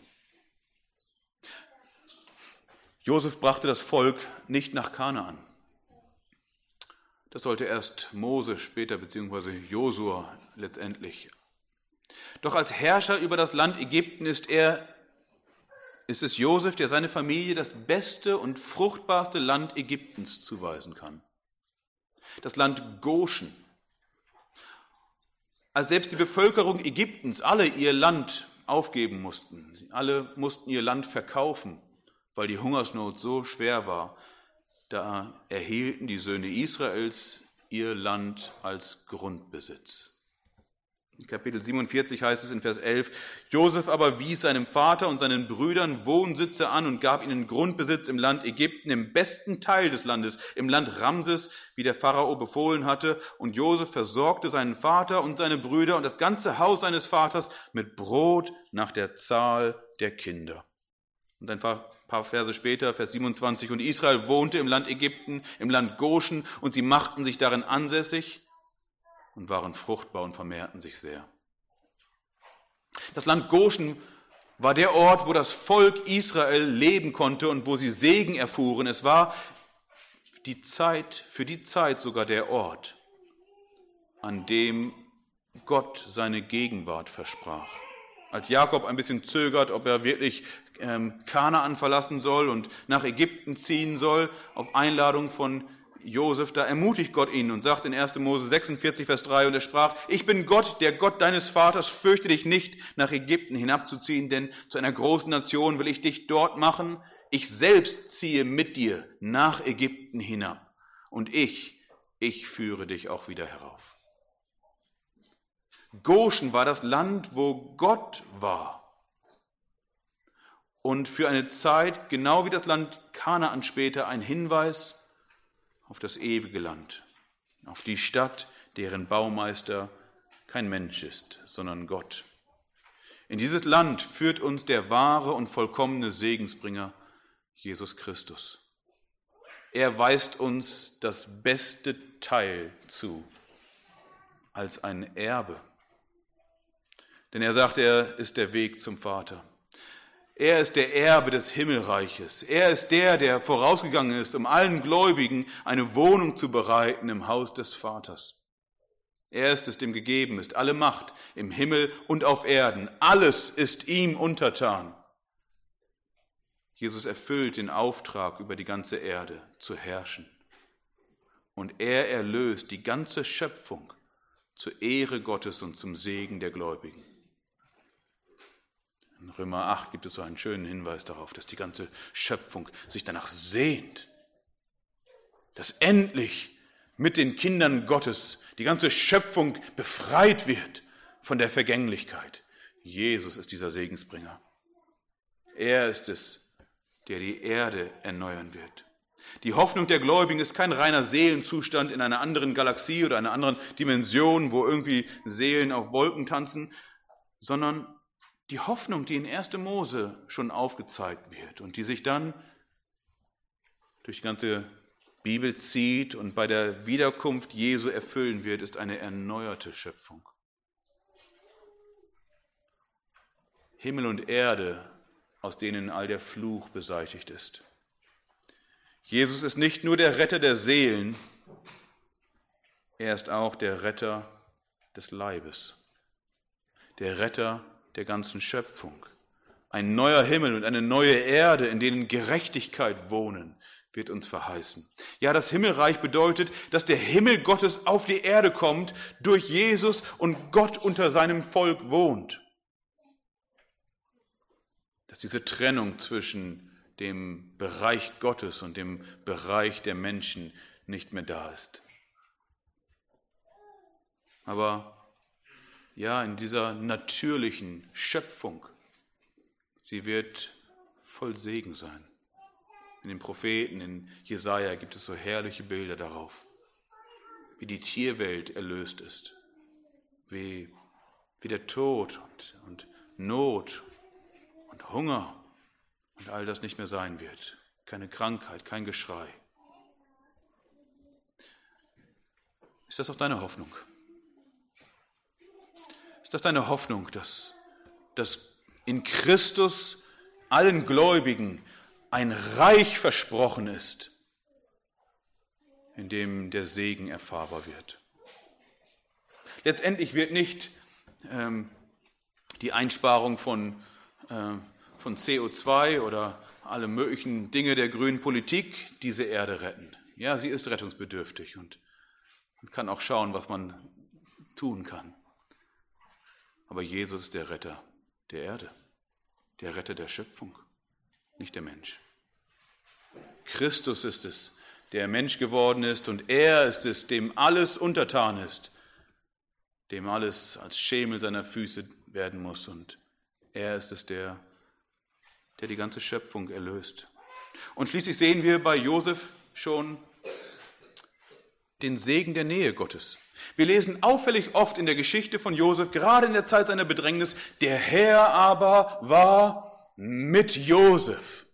Speaker 1: Josef brachte das Volk nicht nach Kanaan. Das sollte erst Mose später, beziehungsweise Josua letztendlich. Doch als Herrscher über das Land Ägypten ist es Josef, der seine Familie das beste und fruchtbarste Land Ägyptens zuweisen kann. Das Land Goshen. Als selbst die Bevölkerung Ägyptens alle ihr Land aufgeben mussten, alle mussten ihr Land verkaufen, weil die Hungersnot so schwer war, da erhielten die Söhne Israels ihr Land als Grundbesitz. In Kapitel 47 heißt es in Vers 11, Josef aber wies seinem Vater und seinen Brüdern Wohnsitze an und gab ihnen Grundbesitz im Land Ägypten, im besten Teil des Landes, im Land Ramses, wie der Pharao befohlen hatte. Und Josef versorgte seinen Vater und seine Brüder und das ganze Haus seines Vaters mit Brot nach der Zahl der Kinder. Und ein paar Verse später, Vers 27, und Israel wohnte im Land Ägypten, im Land Goshen, und sie machten sich darin ansässig und waren fruchtbar und vermehrten sich sehr. Das Land Goshen war der Ort, wo das Volk Israel leben konnte und wo sie Segen erfuhren. Es war für die Zeit sogar der Ort, an dem Gott seine Gegenwart versprach. Als Jakob ein bisschen zögert, ob er wirklich Kanaan verlassen soll und nach Ägypten ziehen soll, auf Einladung von Josef, da ermutigt Gott ihn und sagt in 1. Mose 46, Vers 3, und er sprach, ich bin Gott, der Gott deines Vaters, fürchte dich nicht, nach Ägypten hinabzuziehen, denn zu einer großen Nation will ich dich dort machen. Ich selbst ziehe mit dir nach Ägypten hinab und ich führe dich auch wieder herauf. Goshen war das Land, wo Gott war. Und für eine Zeit, genau wie das Land Kanaan später, ein Hinweis auf das ewige Land, auf die Stadt, deren Baumeister kein Mensch ist, sondern Gott. In dieses Land führt uns der wahre und vollkommene Segensbringer, Jesus Christus. Er weist uns das beste Teil zu, als ein Erbe. Denn er sagt, er ist der Weg zum Vater. Er ist der Erbe des Himmelreiches. Er ist der vorausgegangen ist, um allen Gläubigen eine Wohnung zu bereiten im Haus des Vaters. Er ist es, dem gegeben ist alle Macht im Himmel und auf Erden. Alles ist ihm untertan. Jesus erfüllt den Auftrag, über die ganze Erde zu herrschen. Und er erlöst die ganze Schöpfung zur Ehre Gottes und zum Segen der Gläubigen. In Römer 8 gibt es so einen schönen Hinweis darauf, dass die ganze Schöpfung sich danach sehnt, dass endlich mit den Kindern Gottes die ganze Schöpfung befreit wird von der Vergänglichkeit. Jesus ist dieser Segensbringer. Er ist es, der die Erde erneuern wird. Die Hoffnung der Gläubigen ist kein reiner Seelenzustand in einer anderen Galaxie oder einer anderen Dimension, wo irgendwie Seelen auf Wolken tanzen, sondern die Hoffnung, die in 1. Mose schon aufgezeigt wird und die sich dann durch die ganze Bibel zieht und bei der Wiederkunft Jesu erfüllen wird, ist eine erneuerte Schöpfung. Himmel und Erde, aus denen all der Fluch beseitigt ist. Jesus ist nicht nur der Retter der Seelen, er ist auch der Retter des Leibes, der Retter der ganzen Schöpfung. Ein neuer Himmel und eine neue Erde, in denen Gerechtigkeit wohnen, wird uns verheißen. Ja, das Himmelreich bedeutet, dass der Himmel Gottes auf die Erde kommt, durch Jesus und Gott unter seinem Volk wohnt. Dass diese Trennung zwischen dem Bereich Gottes und dem Bereich der Menschen nicht mehr da ist. Aber ja, in dieser natürlichen Schöpfung, sie wird voll Segen sein. In den Propheten, in Jesaja gibt es so herrliche Bilder darauf, wie die Tierwelt erlöst ist, wie der Tod und Not und Hunger und all das nicht mehr sein wird. Keine Krankheit, kein Geschrei. Ist das auch deine Hoffnung? Ist das deine Hoffnung, dass in Christus allen Gläubigen ein Reich versprochen ist, in dem der Segen erfahrbar wird? Letztendlich wird nicht die Einsparung von CO2 oder alle möglichen Dinge der grünen Politik diese Erde retten. Ja, sie ist rettungsbedürftig und man kann auch schauen, was man tun kann. Aber Jesus ist der Retter der Erde, der Retter der Schöpfung, nicht der Mensch. Christus ist es, der Mensch geworden ist, und er ist es, dem alles untertan ist, dem alles als Schemel seiner Füße werden muss, und er ist es, der die ganze Schöpfung erlöst. Und schließlich sehen wir bei Josef schon den Segen der Nähe Gottes. Wir lesen auffällig oft in der Geschichte von Josef, gerade in der Zeit seiner Bedrängnis, der Herr aber war mit Josef.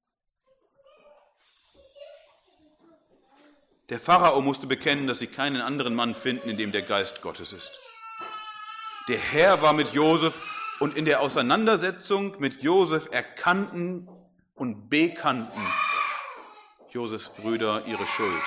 Speaker 1: Der Pharao musste bekennen, dass sie keinen anderen Mann finden, in dem der Geist Gottes ist. Der Herr war mit Josef, und in der Auseinandersetzung mit Josef erkannten und bekannten Josefs Brüder ihre Schuld.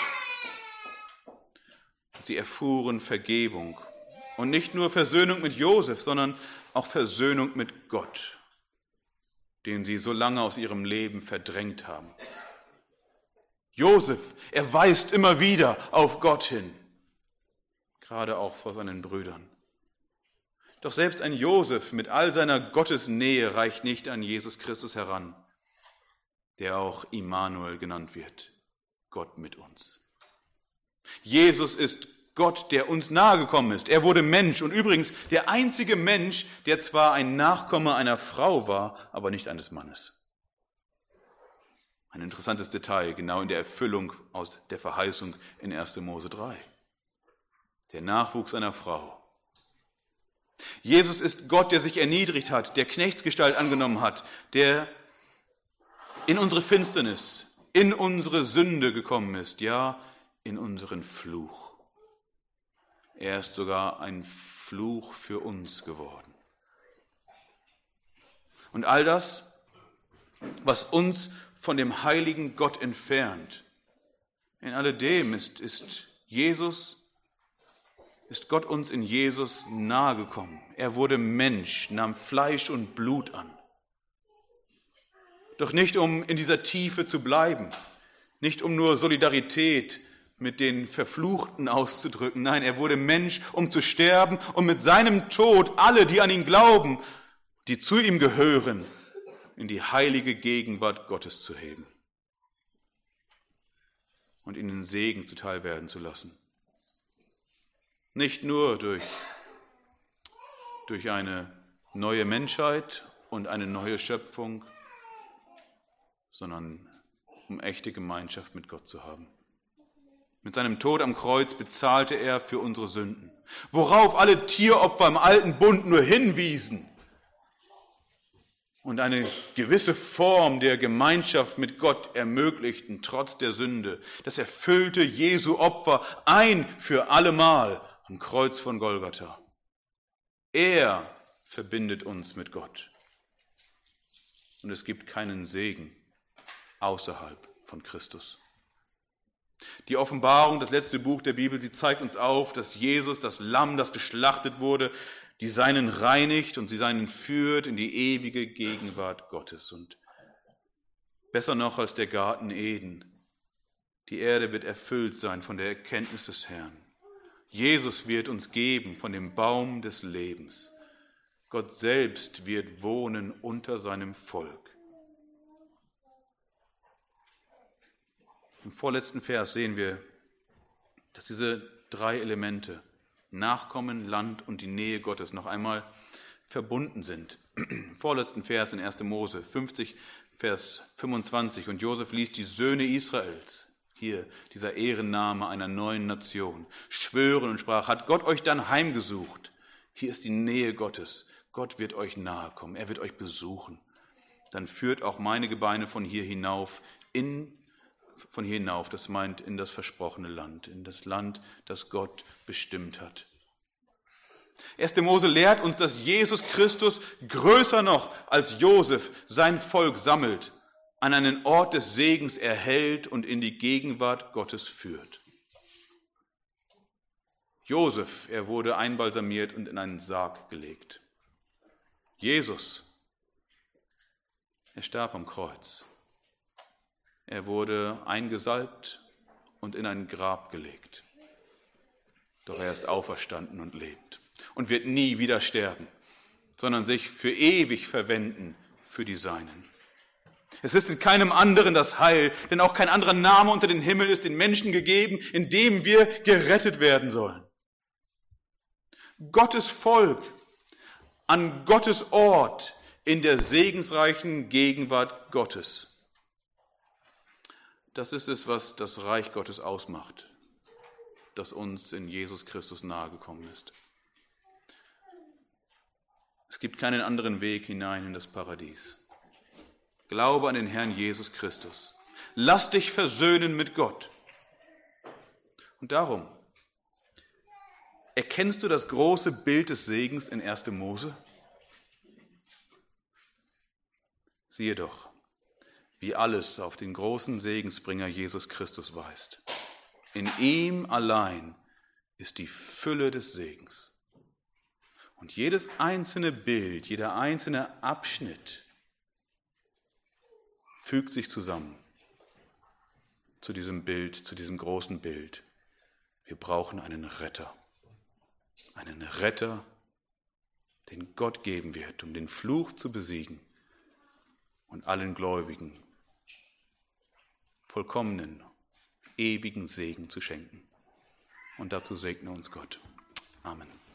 Speaker 1: Sie erfuhren Vergebung. Und nicht nur Versöhnung mit Josef, sondern auch Versöhnung mit Gott, den sie so lange aus ihrem Leben verdrängt haben. Josef, er weist immer wieder auf Gott hin, gerade auch vor seinen Brüdern. Doch selbst ein Josef mit all seiner Gottesnähe reicht nicht an Jesus Christus heran, der auch Immanuel genannt wird, Gott mit uns. Jesus ist Gott, der uns nahegekommen ist. Er wurde Mensch, und übrigens der einzige Mensch, der zwar ein Nachkomme einer Frau war, aber nicht eines Mannes. Ein interessantes Detail, genau in der Erfüllung aus der Verheißung in 1. Mose 3. Der Nachwuchs einer Frau. Jesus ist Gott, der sich erniedrigt hat, der Knechtsgestalt angenommen hat, der in unsere Finsternis in unsere Sünde gekommen ist, ja, in unseren Fluch. Er ist sogar ein Fluch für uns geworden. Und all das, was uns von dem heiligen Gott entfernt, in alledem ist Gott uns in Jesus nahegekommen. Er wurde Mensch, nahm Fleisch und Blut an. Doch nicht, um in dieser Tiefe zu bleiben, nicht um nur Solidarität mit den Verfluchten auszudrücken. Nein, er wurde Mensch, um zu sterben und mit seinem Tod alle, die an ihn glauben, die zu ihm gehören, in die heilige Gegenwart Gottes zu heben und ihnen Segen zuteil werden zu lassen. Nicht nur durch eine neue Menschheit und eine neue Schöpfung, sondern um echte Gemeinschaft mit Gott zu haben. Mit seinem Tod am Kreuz bezahlte er für unsere Sünden, worauf alle Tieropfer im alten Bund nur hinwiesen und eine gewisse Form der Gemeinschaft mit Gott ermöglichten, trotz der Sünde. Das erfüllte Jesu Opfer ein für allemal am Kreuz von Golgatha. Er verbindet uns mit Gott. Und es gibt keinen Segen außerhalb von Christus. Die Offenbarung, das letzte Buch der Bibel, sie zeigt uns auf, dass Jesus, das Lamm, das geschlachtet wurde, die Seinen reinigt und sie Seinen führt in die ewige Gegenwart Gottes. Und besser noch als der Garten Eden, die Erde wird erfüllt sein von der Erkenntnis des Herrn. Jesus wird uns geben von dem Baum des Lebens. Gott selbst wird wohnen unter seinem Volk. Im vorletzten Vers sehen wir, dass diese drei Elemente, Nachkommen, Land und die Nähe Gottes, noch einmal verbunden sind. Im vorletzten Vers in 1. Mose 50, Vers 25. Und Josef ließ die Söhne Israels, hier dieser Ehrenname einer neuen Nation, schwören und sprach, hat Gott euch dann heimgesucht? Hier ist die Nähe Gottes. Gott wird euch nahe kommen, er wird euch besuchen. Dann führt auch meine Gebeine von hier hinauf, das meint in das versprochene Land, in das Land, das Gott bestimmt hat. 1. Mose lehrt uns, dass Jesus Christus größer noch als Josef sein Volk sammelt, an einen Ort des Segens erhält und in die Gegenwart Gottes führt. Josef, er wurde einbalsamiert und in einen Sarg gelegt. Jesus, er starb am Kreuz. Er wurde eingesalbt und in ein Grab gelegt. Doch er ist auferstanden und lebt und wird nie wieder sterben, sondern sich für ewig verwenden für die Seinen. Es ist in keinem anderen das Heil, denn auch kein anderer Name unter den Himmel ist den Menschen gegeben, in dem wir gerettet werden sollen. Gottes Volk an Gottes Ort in der segensreichen Gegenwart Gottes. Das ist es, was das Reich Gottes ausmacht, das uns in Jesus Christus nahegekommen ist. Es gibt keinen anderen Weg hinein in das Paradies. Glaube an den Herrn Jesus Christus. Lass dich versöhnen mit Gott. Und darum, erkennst du das große Bild des Segens in 1. Mose? Siehe doch, wie alles auf den großen Segensbringer Jesus Christus weist. In ihm allein ist die Fülle des Segens. Und jedes einzelne Bild, jeder einzelne Abschnitt fügt sich zusammen zu diesem Bild, zu diesem großen Bild. Wir brauchen einen Retter, den Gott geben wird, um den Fluch zu besiegen und allen Gläubigen vollkommenen, ewigen Segen zu schenken. Und dazu segne uns Gott. Amen.